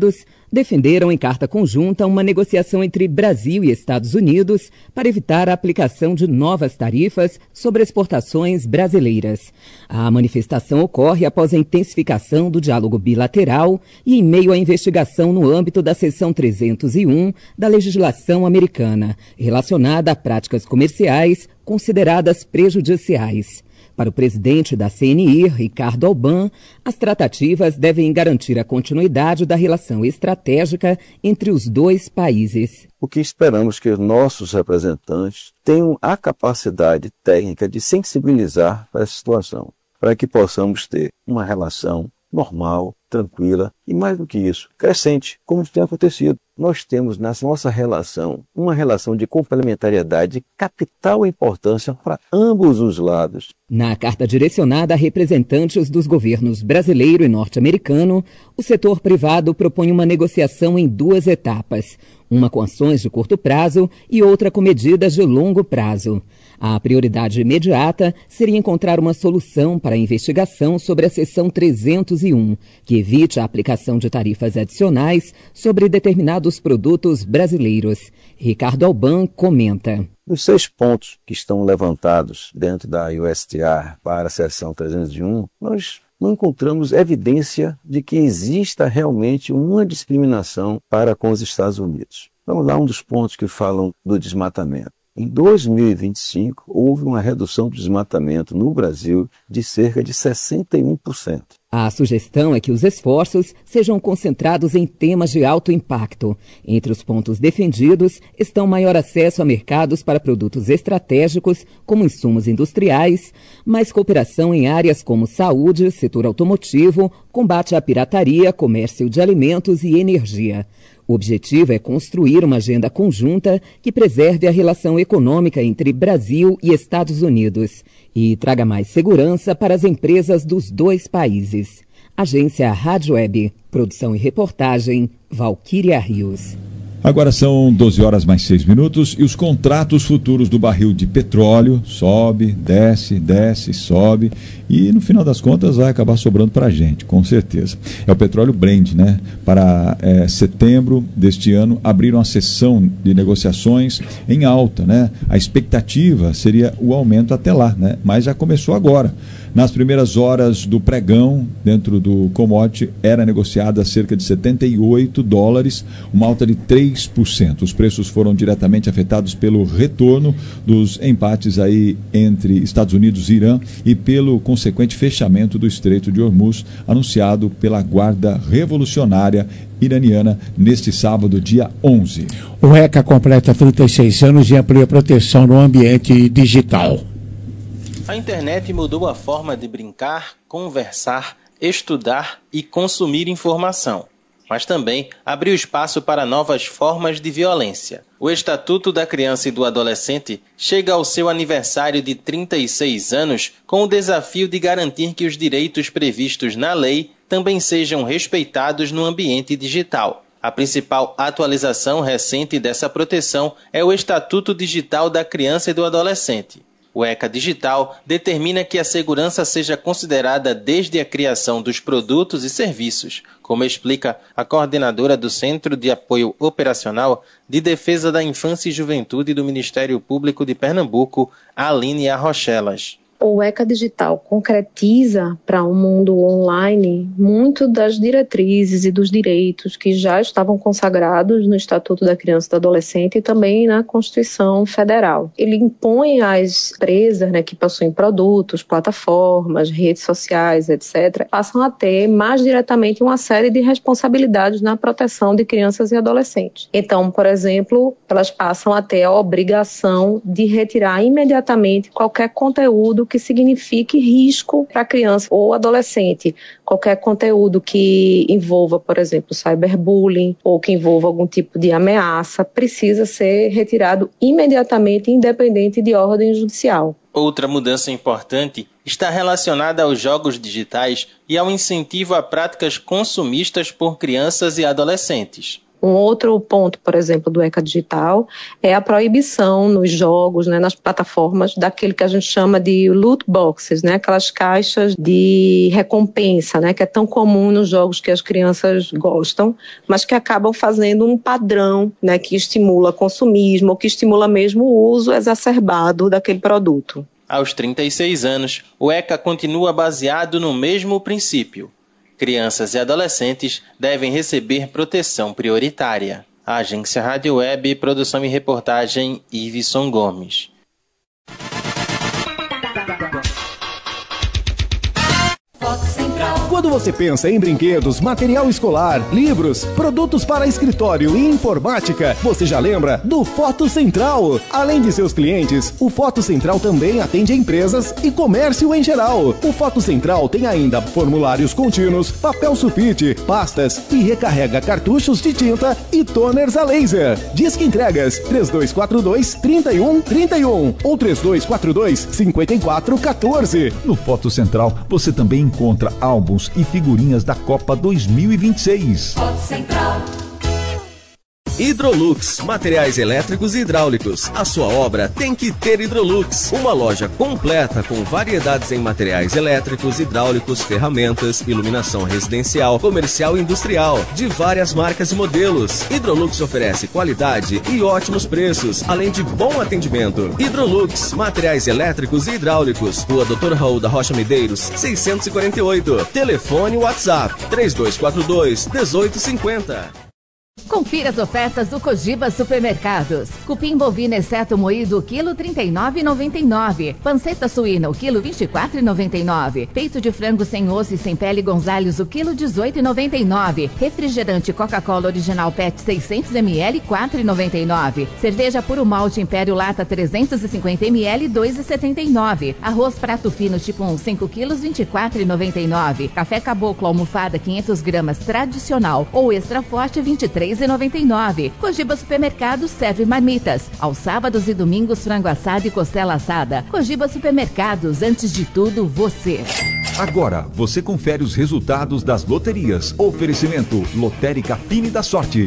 defenderam em carta conjunta uma negociação entre Brasil e Estados Unidos para evitar a aplicação de novas tarifas sobre exportações brasileiras. A manifestação ocorre após a intensificação do diálogo bilateral e em meio à investigação no âmbito da seção trezentos e um da legislação americana, relacionada a práticas comerciais consideradas prejudiciais. Para o presidente da C N I, Ricardo Alban, as tratativas devem garantir a continuidade da relação estratégica entre os dois países. O que esperamos que os nossos representantes tenham a capacidade técnica de sensibilizar para essa situação, para que possamos ter uma relação normal, tranquila e, mais do que isso, crescente, como tem acontecido. Nós temos na nossa relação uma relação de complementariedade de capital importância para ambos os lados. Na carta direcionada a representantes dos governos brasileiro e norte-americano, o setor privado propõe uma negociação em duas etapas, uma com ações de curto prazo e outra com medidas de longo prazo. A prioridade imediata seria encontrar uma solução para a investigação sobre a seção trezentos e um, que evite a aplicação de tarifas adicionais sobre determinados produtos brasileiros. Ricardo Alban comenta. Os seis pontos que estão levantados dentro da U S T R para a seção trezentos e um, nós não encontramos evidência de que exista realmente uma discriminação para com os Estados Unidos. Vamos lá, um dos pontos que falam do desmatamento. Em dois mil e vinte e cinco, houve uma redução do desmatamento no Brasil de cerca de sessenta e um por cento. A sugestão é que os esforços sejam concentrados em temas de alto impacto. Entre os pontos defendidos estão maior acesso a mercados para produtos estratégicos, como insumos industriais, mais cooperação em áreas como saúde, setor automotivo, combate à pirataria, comércio de alimentos e energia. O objetivo é construir uma agenda conjunta que preserve a relação econômica entre Brasil e Estados Unidos e traga mais segurança para as empresas dos dois países. Agência Rádio Web, produção e reportagem, Valquíria Rios. Agora são doze horas mais seis minutos e os contratos futuros do barril de petróleo sobe, desce, desce, sobe e no final das contas vai acabar sobrando para a gente, com certeza. É o petróleo Brent, né? Para é, setembro deste ano abriram a sessão de negociações em alta, né? A expectativa seria o aumento até lá, né? Mas já começou agora. Nas primeiras horas do pregão, dentro do commodity, era negociada a cerca de setenta e oito dólares, uma alta de três por cento. Os preços foram diretamente afetados pelo retorno dos empates aí entre Estados Unidos e Irã e pelo consequente fechamento do Estreito de Hormuz, anunciado pela Guarda Revolucionária iraniana neste sábado, dia onze. O ECA completa trinta e seis anos e amplia proteção no ambiente digital. A internet mudou a forma de brincar, conversar, estudar e consumir informação, mas também abriu espaço para novas formas de violência. O Estatuto da Criança e do Adolescente chega ao seu aniversário de trinta e seis anos com o desafio de garantir que os direitos previstos na lei também sejam respeitados no ambiente digital. A principal atualização recente dessa proteção é o Estatuto Digital da Criança e do Adolescente. O ECA Digital determina que a segurança seja considerada desde a criação dos produtos e serviços, como explica a coordenadora do Centro de Apoio Operacional de Defesa da Infância e Juventude do Ministério Público de Pernambuco, Aline Arrochelas. O ECA Digital concretiza para o mundo online muito das diretrizes e dos direitos que já estavam consagrados no Estatuto da Criança e do Adolescente e também na Constituição Federal. Ele impõe às empresas, né, que possuem produtos, plataformas, redes sociais, etcétera, passam a ter mais diretamente uma série de responsabilidades na proteção de crianças e adolescentes. Então, por exemplo, elas passam a ter a obrigação de retirar imediatamente qualquer conteúdo que signifique risco para a criança ou adolescente. Qualquer conteúdo que envolva, por exemplo, cyberbullying ou que envolva algum tipo de ameaça precisa ser retirado imediatamente, independente de ordem judicial. Outra mudança importante está relacionada aos jogos digitais e ao incentivo a práticas consumistas por crianças e adolescentes. Um outro ponto, por exemplo, do ECA Digital é a proibição nos jogos, né, nas plataformas, daquele que a gente chama de loot boxes, né, aquelas caixas de recompensa, né, que é tão comum nos jogos que as crianças gostam, mas que acabam fazendo um padrão, né, que estimula consumismo ou que estimula mesmo o uso exacerbado daquele produto. Aos trinta e seis anos, o ECA continua baseado no mesmo princípio. Crianças e adolescentes devem receber proteção prioritária. A Agência Rádio Web, produção e reportagem, Iveson Gomes. Quando você pensa em brinquedos, material escolar, livros, produtos para escritório e informática, você já lembra do Foto Central. Além de seus clientes, o Foto Central também atende empresas e comércio em geral. O Foto Central tem ainda formulários contínuos, papel sulfite, pastas e recarrega cartuchos de tinta e toners a laser. Disque entregas três dois quatro dois, três um três um ou três dois quatro dois, cinco quatro um quatro. No Foto Central, você também encontra álbuns e figurinhas da Copa dois mil e vinte e seis. Foto Central. Hidrolux, materiais elétricos e hidráulicos. A sua obra tem que ter Hidrolux. Uma loja completa com variedades em materiais elétricos, hidráulicos, ferramentas, iluminação residencial, comercial e industrial, de várias marcas e modelos. Hidrolux oferece qualidade e ótimos preços, além de bom atendimento. Hidrolux, materiais elétricos e hidráulicos. Rua doutor Raul da Rocha Medeiros, seiscentos e quarenta e oito. Telefone WhatsApp três dois quatro dois, um oito cinco zero. Confira as ofertas do Cogiba Supermercados. Cupim bovino exceto moído, quilo trinta e nove reais e noventa e nove centavos. Panceta suína, o quilo vinte e quatro reais e noventa e nove centavos. Peito de frango sem osso e sem pele Gonzalez, o quilo dezoito reais e noventa e nove centavos. Refrigerante Coca-Cola Original P E T seiscentos mililitros, quatro reais e noventa e nove centavos. Cerveja Puro Malte Império Lata trezentos e cinquenta mililitros, dois reais e setenta e nove centavos. Arroz Prato Fino tipo um, cinco quilos, vinte e quatro reais e noventa e nove centavos. Café Caboclo Almofada quinhentas gramas tradicional ou extra forte, vinte e três reais e noventa e nove centavos. Cogiba Supermercados serve marmitas. Aos sábados e domingos, frango assado e costela assada. Cogiba Supermercados, antes de tudo, você. Agora, você confere os resultados das loterias. Oferecimento Lotérica Fine da Sorte.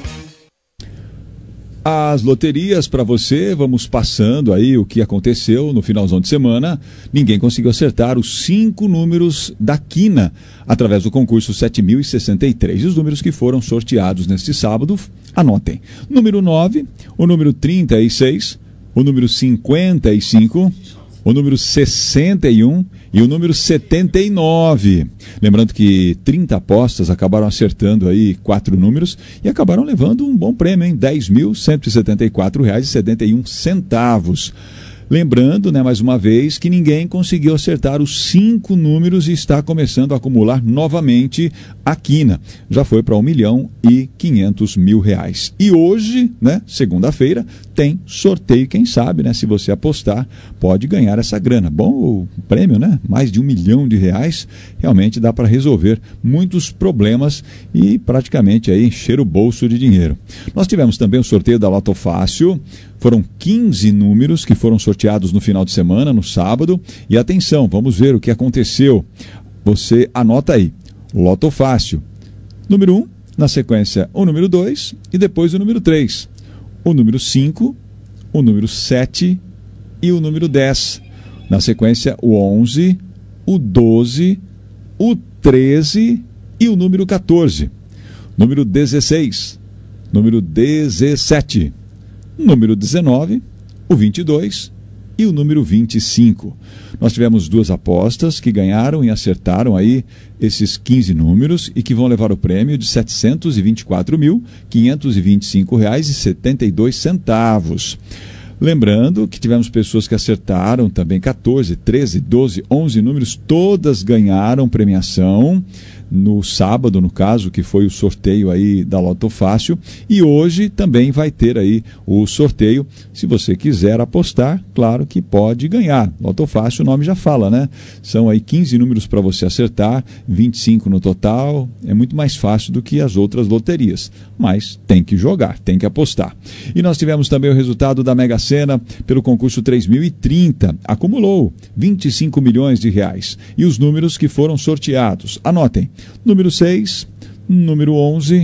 As loterias para você, vamos passando aí o que aconteceu no finalzão de semana. Ninguém conseguiu acertar os cinco números da quina através do concurso sete mil e sessenta e três. E os números que foram sorteados neste sábado, anotem. Número nove, o número trinta e seis, o número cinquenta e cinco, o número sessenta e um e o número setenta e nove. Lembrando que trinta apostas acabaram acertando aí quatro números e acabaram levando um bom prêmio, hein? dez mil cento e setenta e quatro reais e setenta e um centavos. Lembrando, né, mais uma vez, que ninguém conseguiu acertar os cinco números e está começando a acumular novamente a quina. Já foi para um milhão e quinhentos mil reais. E hoje, né, segunda-feira, tem sorteio. Quem sabe, né, se você apostar, pode ganhar essa grana. Bom o prêmio, né? Mais de um milhão de reais. Realmente dá para resolver muitos problemas e praticamente aí encher o bolso de dinheiro. Nós tivemos também o sorteio da Loto Fácil. Foram quinze números que foram sorteados no final de semana, no sábado. E atenção, vamos ver o que aconteceu. Você anota aí. Loto Fácil. Número um, na sequência o número dois e depois o número três. O número cinco, o número sete e o número dez. Na sequência o onze, o doze, o treze e o número quatorze. Número dezesseis, número dezessete. Número dezenove, o vinte e dois e o número vinte e cinco. Nós tivemos duas apostas que ganharam e acertaram aí esses quinze números e que vão levar o prêmio de setecentos e vinte e quatro mil, quinhentos e vinte e cinco reais e setenta e dois centavos. Lembrando que tivemos pessoas que acertaram também quatorze, treze, doze, onze números, todas ganharam premiação. No sábado, no caso, que foi o sorteio aí da Loto Fácil, e hoje também vai ter aí o sorteio. Se você quiser apostar, claro que pode ganhar. Loto Fácil, o nome já fala, né? São aí quinze números para você acertar, vinte e cinco no total. É muito mais fácil do que as outras loterias, mas tem que jogar, tem que apostar. E nós tivemos também o resultado da Mega Sena pelo concurso três mil e trinta. Acumulou vinte e cinco milhões de reais. E os números que foram sorteados, anotem. Número seis, número onze,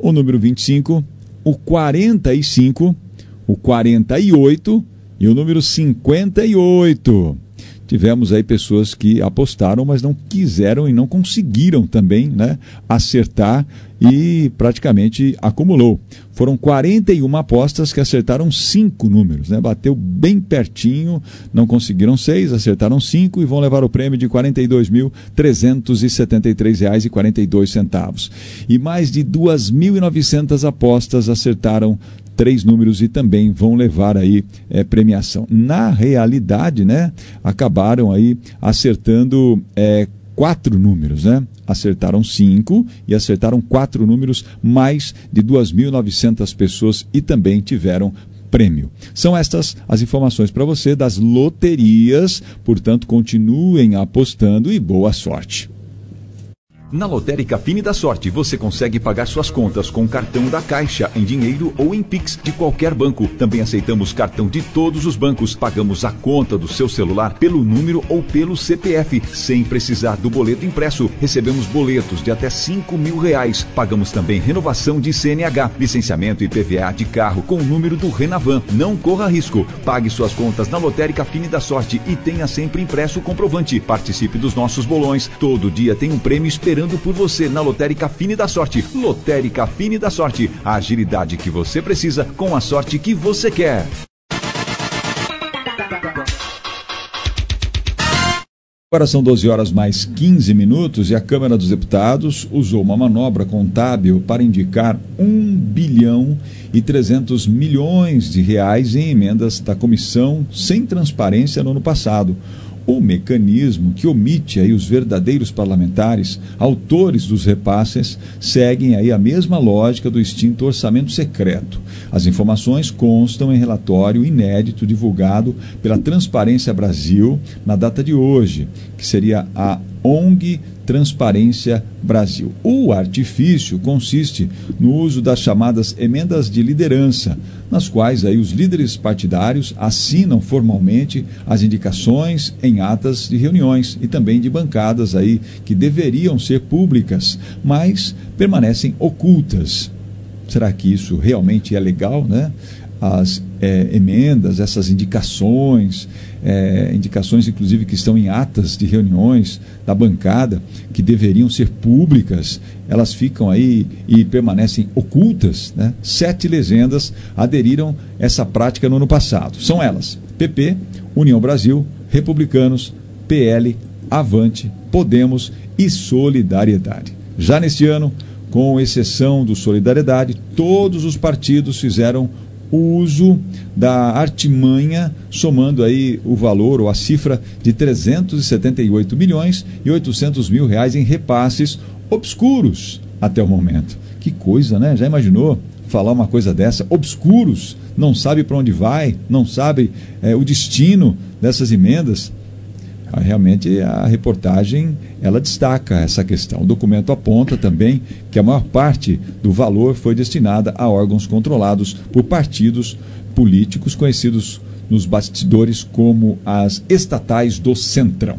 o número vinte e cinco, o quarenta e cinco, o quarenta e oito e o número cinquenta e oito. Tivemos aí pessoas que apostaram, mas não quiseram e não conseguiram também, né, acertar e praticamente acumulou. Foram quarenta e uma apostas que acertaram cinco números, né? Bateu bem pertinho, não conseguiram seis, acertaram cinco e vão levar o prêmio de quarenta e dois mil trezentos e setenta e três reais e quarenta e dois centavos. E mais de duas mil e novecentas apostas acertaram três números e também vão levar aí é, premiação. Na realidade, né, acabaram aí acertando é, quatro números, né? Acertaram cinco e acertaram quatro números, mais de duas mil e novecentas pessoas e também tiveram prêmio. São estas as informações para você das loterias, portanto, continuem apostando e boa sorte. Na Lotérica Fine da Sorte, você consegue pagar suas contas com cartão da Caixa, em dinheiro ou em Pix de qualquer banco. Também aceitamos cartão de todos os bancos. Pagamos a conta do seu celular pelo número ou pelo C P F, sem precisar do boleto impresso. Recebemos boletos de até cinco mil reais. Pagamos também renovação de C N H, licenciamento e I P V A de carro com o número do Renavan. Não corra risco. Pague suas contas na Lotérica Fine da Sorte e tenha sempre impresso o comprovante. Participe dos nossos bolões. Todo dia tem um prêmio esperando por você na Lotérica Fine da Sorte. Lotérica Fine da Sorte, a agilidade que você precisa com a sorte que você quer. Agora são doze horas mais quinze minutos e a Câmara dos Deputados usou uma manobra contábil para indicar um bilhão e trezentos milhões de reais em emendas da comissão sem transparência no ano passado. O mecanismo que omite aí os verdadeiros parlamentares, autores dos repasses, seguem aí a mesma lógica do extinto orçamento secreto. As informações constam em relatório inédito divulgado pela Transparência Brasil na data de hoje, que seria a O N G Transparência Brasil. O artifício consiste no uso das chamadas emendas de liderança, nas quais aí os líderes partidários assinam formalmente as indicações em atas de reuniões e também de bancadas aí que deveriam ser públicas, mas permanecem ocultas. Será que isso realmente é legal, né? As é, emendas, essas indicações, é, indicações inclusive que estão em atas de reuniões da bancada, que deveriam ser públicas, elas ficam aí e permanecem ocultas, né? Sete legendas aderiram a essa prática no ano passado. São elas: P P, União Brasil, Republicanos, P L, Avante, Podemos e Solidariedade. Já neste ano, com exceção do Solidariedade, todos os partidos fizeram o uso da artimanha, somando aí o valor ou a cifra de trezentos e setenta e oito milhões e oitocentos mil reais em repasses obscuros até o momento. Que coisa, né? Já imaginou falar uma coisa dessa? Obscuros, não sabe para onde vai, não sabe é, o destino dessas emendas. Realmente a reportagem ela destaca essa questão. O documento aponta também que a maior parte do valor foi destinada a órgãos controlados por partidos políticos conhecidos nos bastidores como as estatais do Centrão.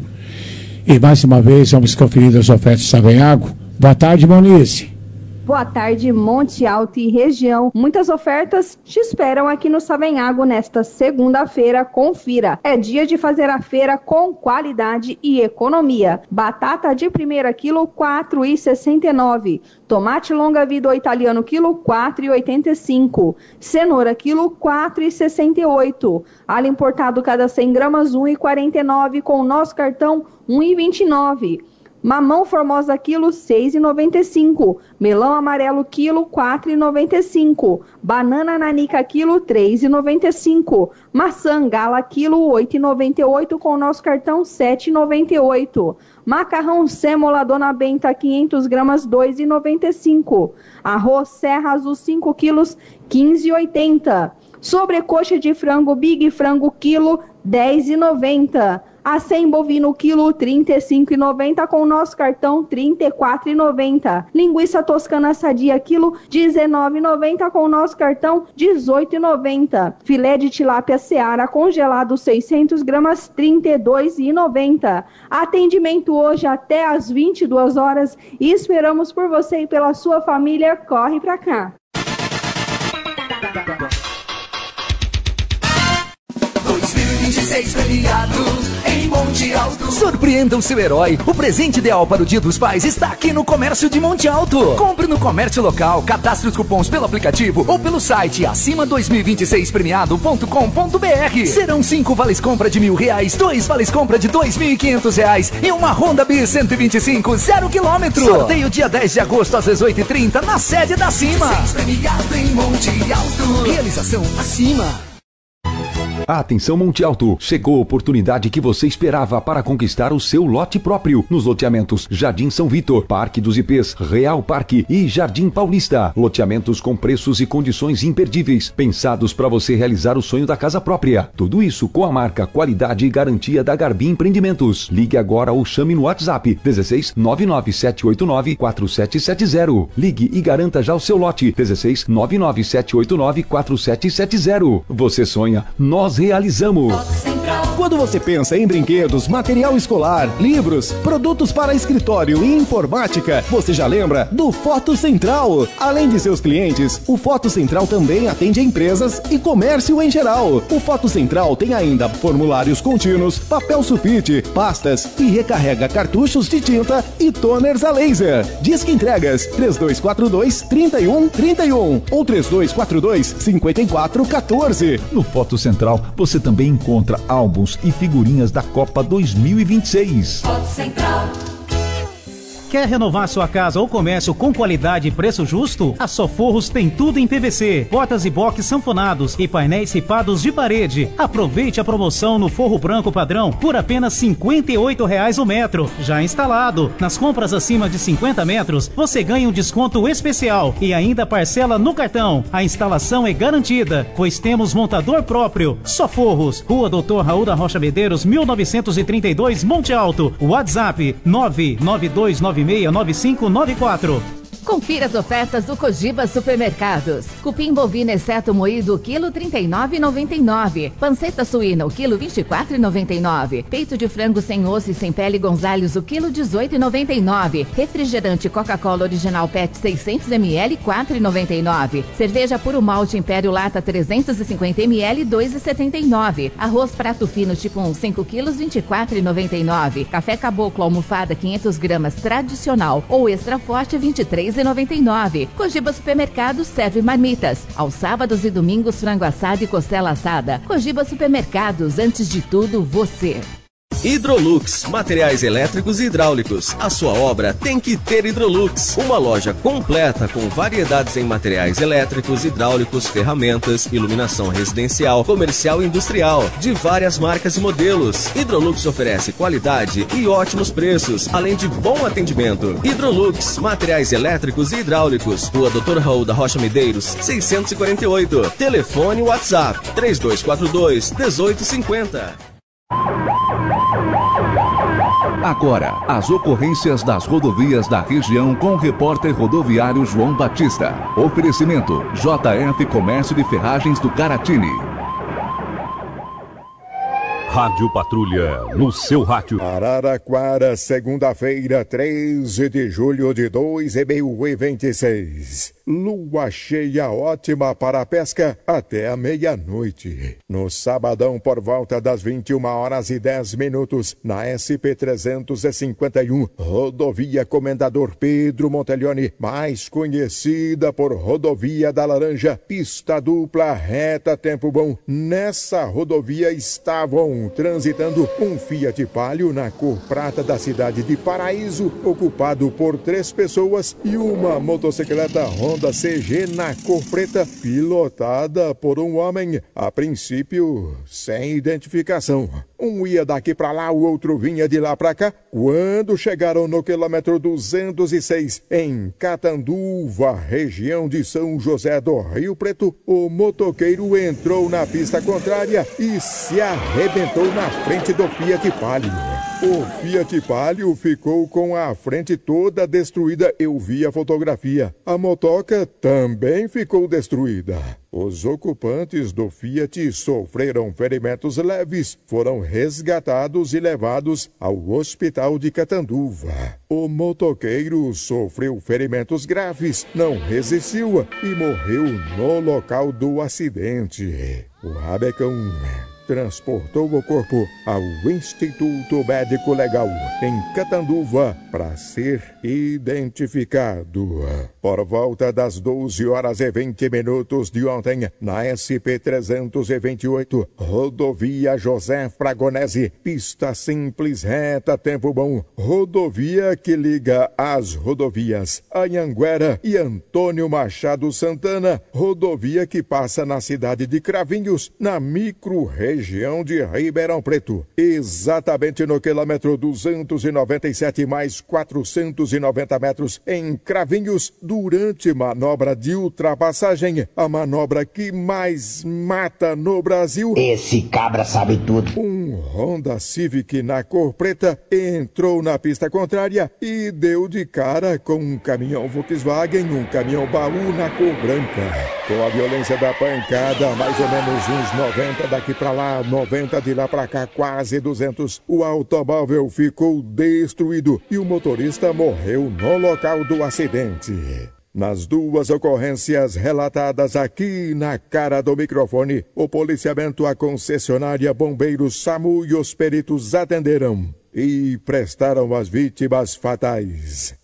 E mais uma vez vamos conferir as ofertas de Savenhago. Boa tarde, Monize. Boa tarde, Monte Alto e região. Muitas ofertas te esperam aqui no Savenhago nesta segunda-feira. Confira. É dia de fazer a feira com qualidade e economia. Batata de primeira quilo, quatro reais e sessenta e nove centavos. Tomate longa vida ou italiano quilo, quatro reais e oitenta e cinco centavos. Cenoura quilo, quatro reais e sessenta e oito centavos. Alho importado cada cem gramas, um real e quarenta e nove centavos. Com o nosso cartão, um real e vinte e nove centavos. Mamão formosa quilo, seis reais e noventa e cinco centavos. Melão amarelo quilo, quatro reais e noventa e cinco centavos. Banana nanica quilo, três reais e noventa e cinco centavos. Maçã gala quilo, oito reais e noventa e oito centavos. Com o nosso cartão, sete reais e noventa e oito centavos. Macarrão sêmola Dona Benta, quinhentas gramas, dois reais e noventa e cinco centavos. Arroz Serra Azul, cinco quilos, quinze reais e oitenta centavos. Sobrecoxa de frango Big Frango quilo, dez reais e noventa centavos. Acém bovino quilo trinta e cinco reais e noventa centavos com o nosso cartão trinta e quatro reais e noventa centavos. Linguiça toscana sadia quilo dezenove reais e noventa centavos com o nosso cartão dezoito reais e noventa centavos. Filé de tilápia Seara congelado seiscentos gramas trinta e dois reais e noventa centavos. Atendimento hoje até às vinte e duas horas e esperamos por você e pela sua família. Corre pra cá. dois mil e vinte e seis premiado em Monte Alto. Surpreenda o seu herói. O presente ideal para o Dia dos Pais está aqui no Comércio de Monte Alto. Compre no comércio local, cadastre os cupons pelo aplicativo ou pelo site acima dois mil e vinte e seis premiado ponto com ponto br. Serão cinco vales compra de mil reais, dois vales compra de dois mil e quinhentos reais e uma Honda Bis cento e vinte e cinco zero quilômetro. Sorteio dia dez de agosto às dezoito e trinta na sede da Cima. Premiado em Monte Alto. Realização Acima. Atenção Monte Alto, chegou a oportunidade que você esperava para conquistar o seu lote próprio nos loteamentos Jardim São Vitor, Parque dos I Pês, Real Parque e Jardim Paulista. Loteamentos com preços e condições imperdíveis, pensados para você realizar o sonho da casa própria. Tudo isso com a marca, qualidade e garantia da Garbi Empreendimentos. Ligue agora ou chame no WhatsApp dezesseis nove nove sete oito nove quatro sete sete zero. Ligue e garanta já o seu lote dezesseis nove nove sete oito nove quatro sete sete zero. Você sonha, nós realizamos. Quando você pensa em brinquedos, material escolar, livros, produtos para escritório e informática, você já lembra do Foto Central. Além de seus clientes, o Foto Central também atende empresas e comércio em geral. O Foto Central tem ainda formulários contínuos, papel sulfite, pastas e recarrega cartuchos de tinta e toners a laser. Disque entregas três dois quatro dois, três um três um ou três dois quatro dois, cinco quatro um quatro. No Foto Central, você também encontra álbuns e figurinhas da Copa dois mil e vinte e seis. Foto Central. Quer renovar sua casa ou comércio com qualidade e preço justo? A Soforros tem tudo em P V C, portas e box sanfonados e painéis ripados de parede. Aproveite a promoção no forro branco padrão por apenas cinquenta e oito reais o metro, já instalado. Nas compras acima de cinquenta metros, você ganha um desconto especial e ainda parcela no cartão. A instalação é garantida, pois temos montador próprio. Soforros, Rua doutor Raul da Rocha Medeiros, mil novecentos e trinta e dois, Monte Alto. WhatsApp nove nove dois nove seis nove cinco nove quatro. Confira as ofertas do Cogiba Supermercados. Cupim bovino exceto moído, quilo trinta e nove reais e noventa e nove centavos. Panceta suína, o quilo vinte e quatro reais e noventa e nove centavos. Peito de frango sem osso e sem pele Gonzalez, o quilo dezoito reais e noventa e nove centavos. Refrigerante Coca-Cola Original P E T seiscentos mililitros, quatro reais e noventa e nove centavos. Cerveja Puro Malte Império Lata trezentos e cinquenta mililitros, dois reais e setenta e nove centavos. Arroz Prato Fino tipo um, cinco quilos, vinte e quatro reais e noventa e nove centavos. Café Caboclo Almofada quinhentas gramas tradicional ou extra forte, vinte e três reais e noventa e nove centavos. Cogiba Supermercados serve marmitas. Aos sábados e domingos, frango assado e costela assada. Cogiba Supermercados, antes de tudo, você. Hidrolux, materiais elétricos e hidráulicos. A sua obra tem que ter Hidrolux. Uma loja completa com variedades em materiais elétricos, hidráulicos, ferramentas, iluminação residencial, comercial e industrial, de várias marcas e modelos. Hidrolux oferece qualidade e ótimos preços, além de bom atendimento. Hidrolux, materiais elétricos e hidráulicos. Rua doutor Raul da Rocha Medeiros, seiscentos e quarenta e oito. Telefone WhatsApp três dois quatro dois, um oito cinco zero. Agora, as ocorrências das rodovias da região com o repórter rodoviário João Batista. Oferecimento J F Comércio de Ferragens do Caratini. Rádio Patrulha, no seu rádio. Araraquara, segunda-feira, treze de julho de dois mil e vinte e seis. Lua cheia ótima para a pesca até a meia-noite. No sabadão, por volta das vinte e uma horas e dez minutos, na S P trezentos e cinquenta e um, Rodovia Comendador Pedro Montaglione, mais conhecida por Rodovia da Laranja, pista dupla reta tempo bom. Nessa rodovia estavam transitando um Fiat Palio na cor prata da cidade de Paraíso, ocupado por três pessoas, e uma motocicleta Honda C G na cor preta, pilotada por um homem, a princípio sem identificação. Um ia daqui pra lá, o outro vinha de lá pra cá. Quando chegaram no quilômetro duzentos e seis, em Catanduva, região de São José do Rio Preto, o motoqueiro entrou na pista contrária e se arrebentou na frente do Fiat Palio. O Fiat Palio ficou com a frente toda destruída, eu vi a fotografia. A motoca também ficou destruída. Os ocupantes do Fiat sofreram ferimentos leves, foram resgatados e levados ao hospital de Catanduva. O motoqueiro sofreu ferimentos graves, não resistiu e morreu no local do acidente. O Rabecão transportou o corpo ao Instituto Médico Legal em Catanduva para ser identificado. Por volta das doze horas e vinte minutos de ontem, na S P trezentos e vinte e oito, rodovia José Fragonese, pista simples, reta, tempo bom, rodovia que liga as rodovias Anhanguera e Antônio Machado Santana, rodovia que passa na cidade de Cravinhos, na micro-região região de Ribeirão Preto, exatamente no quilômetro duzentos e noventa e sete mais quatrocentos e noventa metros em Cravinhos, durante manobra de ultrapassagem, a manobra que mais mata no Brasil. Esse cabra sabe tudo. Um Honda Civic na cor preta entrou na pista contrária e deu de cara com um caminhão Volkswagen, um caminhão baú na cor branca. Com a violência da pancada, mais ou menos uns noventa daqui pra lá, noventa de lá pra cá, quase duzentos. O automóvel ficou destruído e o motorista morreu no local do acidente. Nas duas ocorrências relatadas aqui na cara do microfone, o policiamento, a concessionária, bombeiros, SAMU e os peritos atenderam e prestaram às vítimas fatais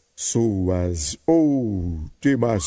suas últimas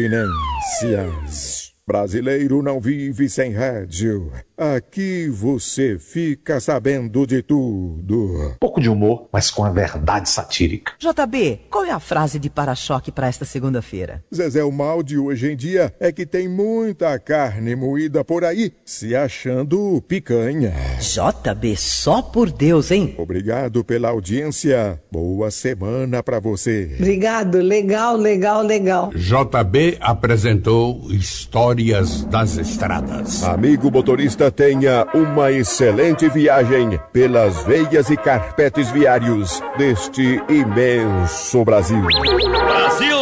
continências. Brasileiro não vive sem rádio. Aqui você fica sabendo de tudo. Pouco de humor, mas com a verdade satírica. J B, qual é a frase de para-choque para esta segunda-feira? Zezé, o mal de hoje em dia é que tem muita carne moída por aí, se achando picanha. J B, só por Deus, hein? Obrigado pela audiência. Boa semana pra você. Obrigado, legal, legal, legal. J B apresentou Histórias das Estradas. Amigo motorista, tenha uma excelente viagem pelas veias e carpetes viários deste imenso Brasil. Brasil!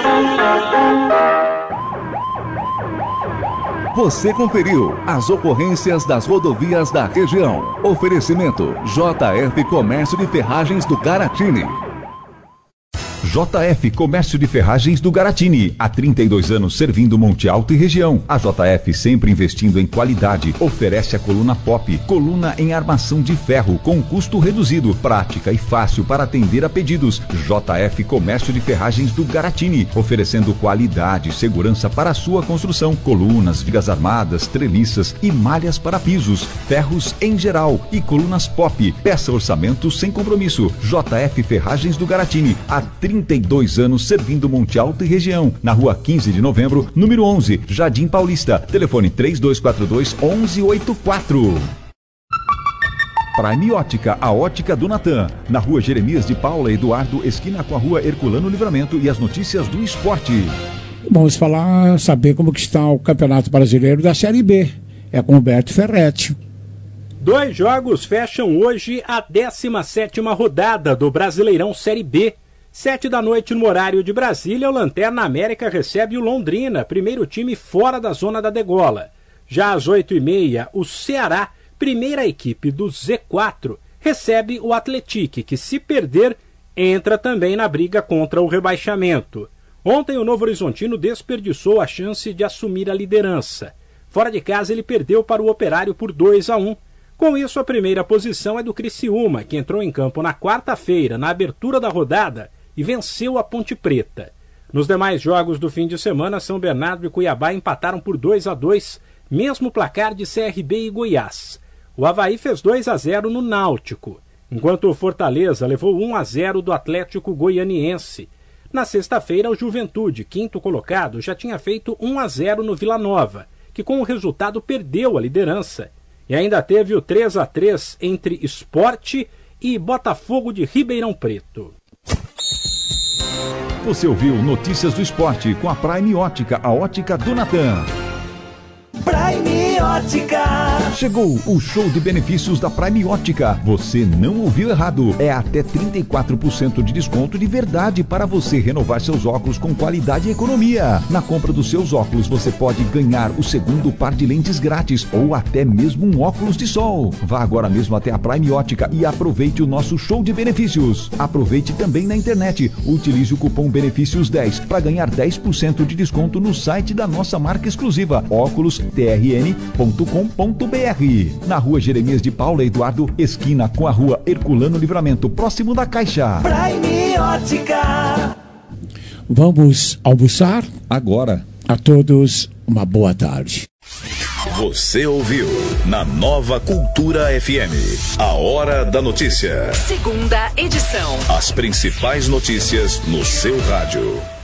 Você conferiu as ocorrências das rodovias da região. Oferecimento J F Comércio de Ferragens do Garatini. J F Comércio de Ferragens do Garatini, há trinta e dois anos servindo Monte Alto e região. A J F sempre investindo em qualidade, oferece a coluna Pop, coluna em armação de ferro com custo reduzido, prática e fácil para atender a pedidos. J F Comércio de Ferragens do Garatini, oferecendo qualidade e segurança para a sua construção, colunas, vigas armadas, treliças e malhas para pisos, ferros em geral e colunas Pop. Peça orçamento sem compromisso. J F Ferragens do Garatini, há trinta e dois anos servindo Monte Alto e região, na rua quinze de novembro, número onze, Jardim Paulista. Telefone três dois quatro dois, onze oitenta e quatro. Prime Ótica, a ótica do Natan, na rua Jeremias de Paula Eduardo, esquina com a rua Herculano Livramento, e as notícias do esporte. Vamos falar, saber como que está o Campeonato Brasileiro da Série B. É com o Humberto Ferretti. Dois jogos fecham hoje a décima sétima rodada do Brasileirão Série B. Sete da noite no horário de Brasília, o Lanterna América recebe o Londrina, primeiro time fora da zona da degola. Já às oito e meia, o Ceará, primeira equipe do Z quatro, recebe o Atlético, que se perder, entra também na briga contra o rebaixamento. Ontem o Novo Horizontino desperdiçou a chance de assumir a liderança. Fora de casa ele perdeu para o Operário por dois a um. Com isso, a primeira posição é do Criciúma, que entrou em campo na quarta-feira, na abertura da rodada, e venceu a Ponte Preta. Nos demais jogos do fim de semana, São Bernardo e Cuiabá empataram por dois a dois, mesmo placar de C R B e Goiás. O Avaí fez dois a zero no Náutico, enquanto o Fortaleza levou um a zero do Atlético Goianiense. Na sexta-feira, o Juventude, quinto colocado, já tinha feito um a zero no Vila Nova, que com o resultado perdeu a liderança E ainda teve o três a três entre Sport e Botafogo de Ribeirão Preto. Você ouviu Notícias do Esporte com a Prime Ótica, a ótica do Natan. Prime Ótica. Chegou o show de benefícios da Prime Ótica. Você não ouviu errado. É até trinta e quatro por cento de desconto de verdade para você renovar seus óculos com qualidade e economia. Na compra dos seus óculos, você pode ganhar o segundo par de lentes grátis ou até mesmo um óculos de sol. Vá agora mesmo até a Prime Ótica e aproveite o nosso show de benefícios. Aproveite também na internet. Utilize o cupom benefícios dez para ganhar dez por cento de desconto no site da nossa marca exclusiva, óculos t r n ponto com ponto b r. Na rua Jeremias de Paula Eduardo, esquina com a rua Herculano Livramento, próximo da Caixa. Prime Ótica. Vamos almoçar? Agora. A todos, uma boa tarde. Você ouviu na Nova Cultura F M, a Hora da Notícia. Segunda edição. As principais notícias no seu rádio.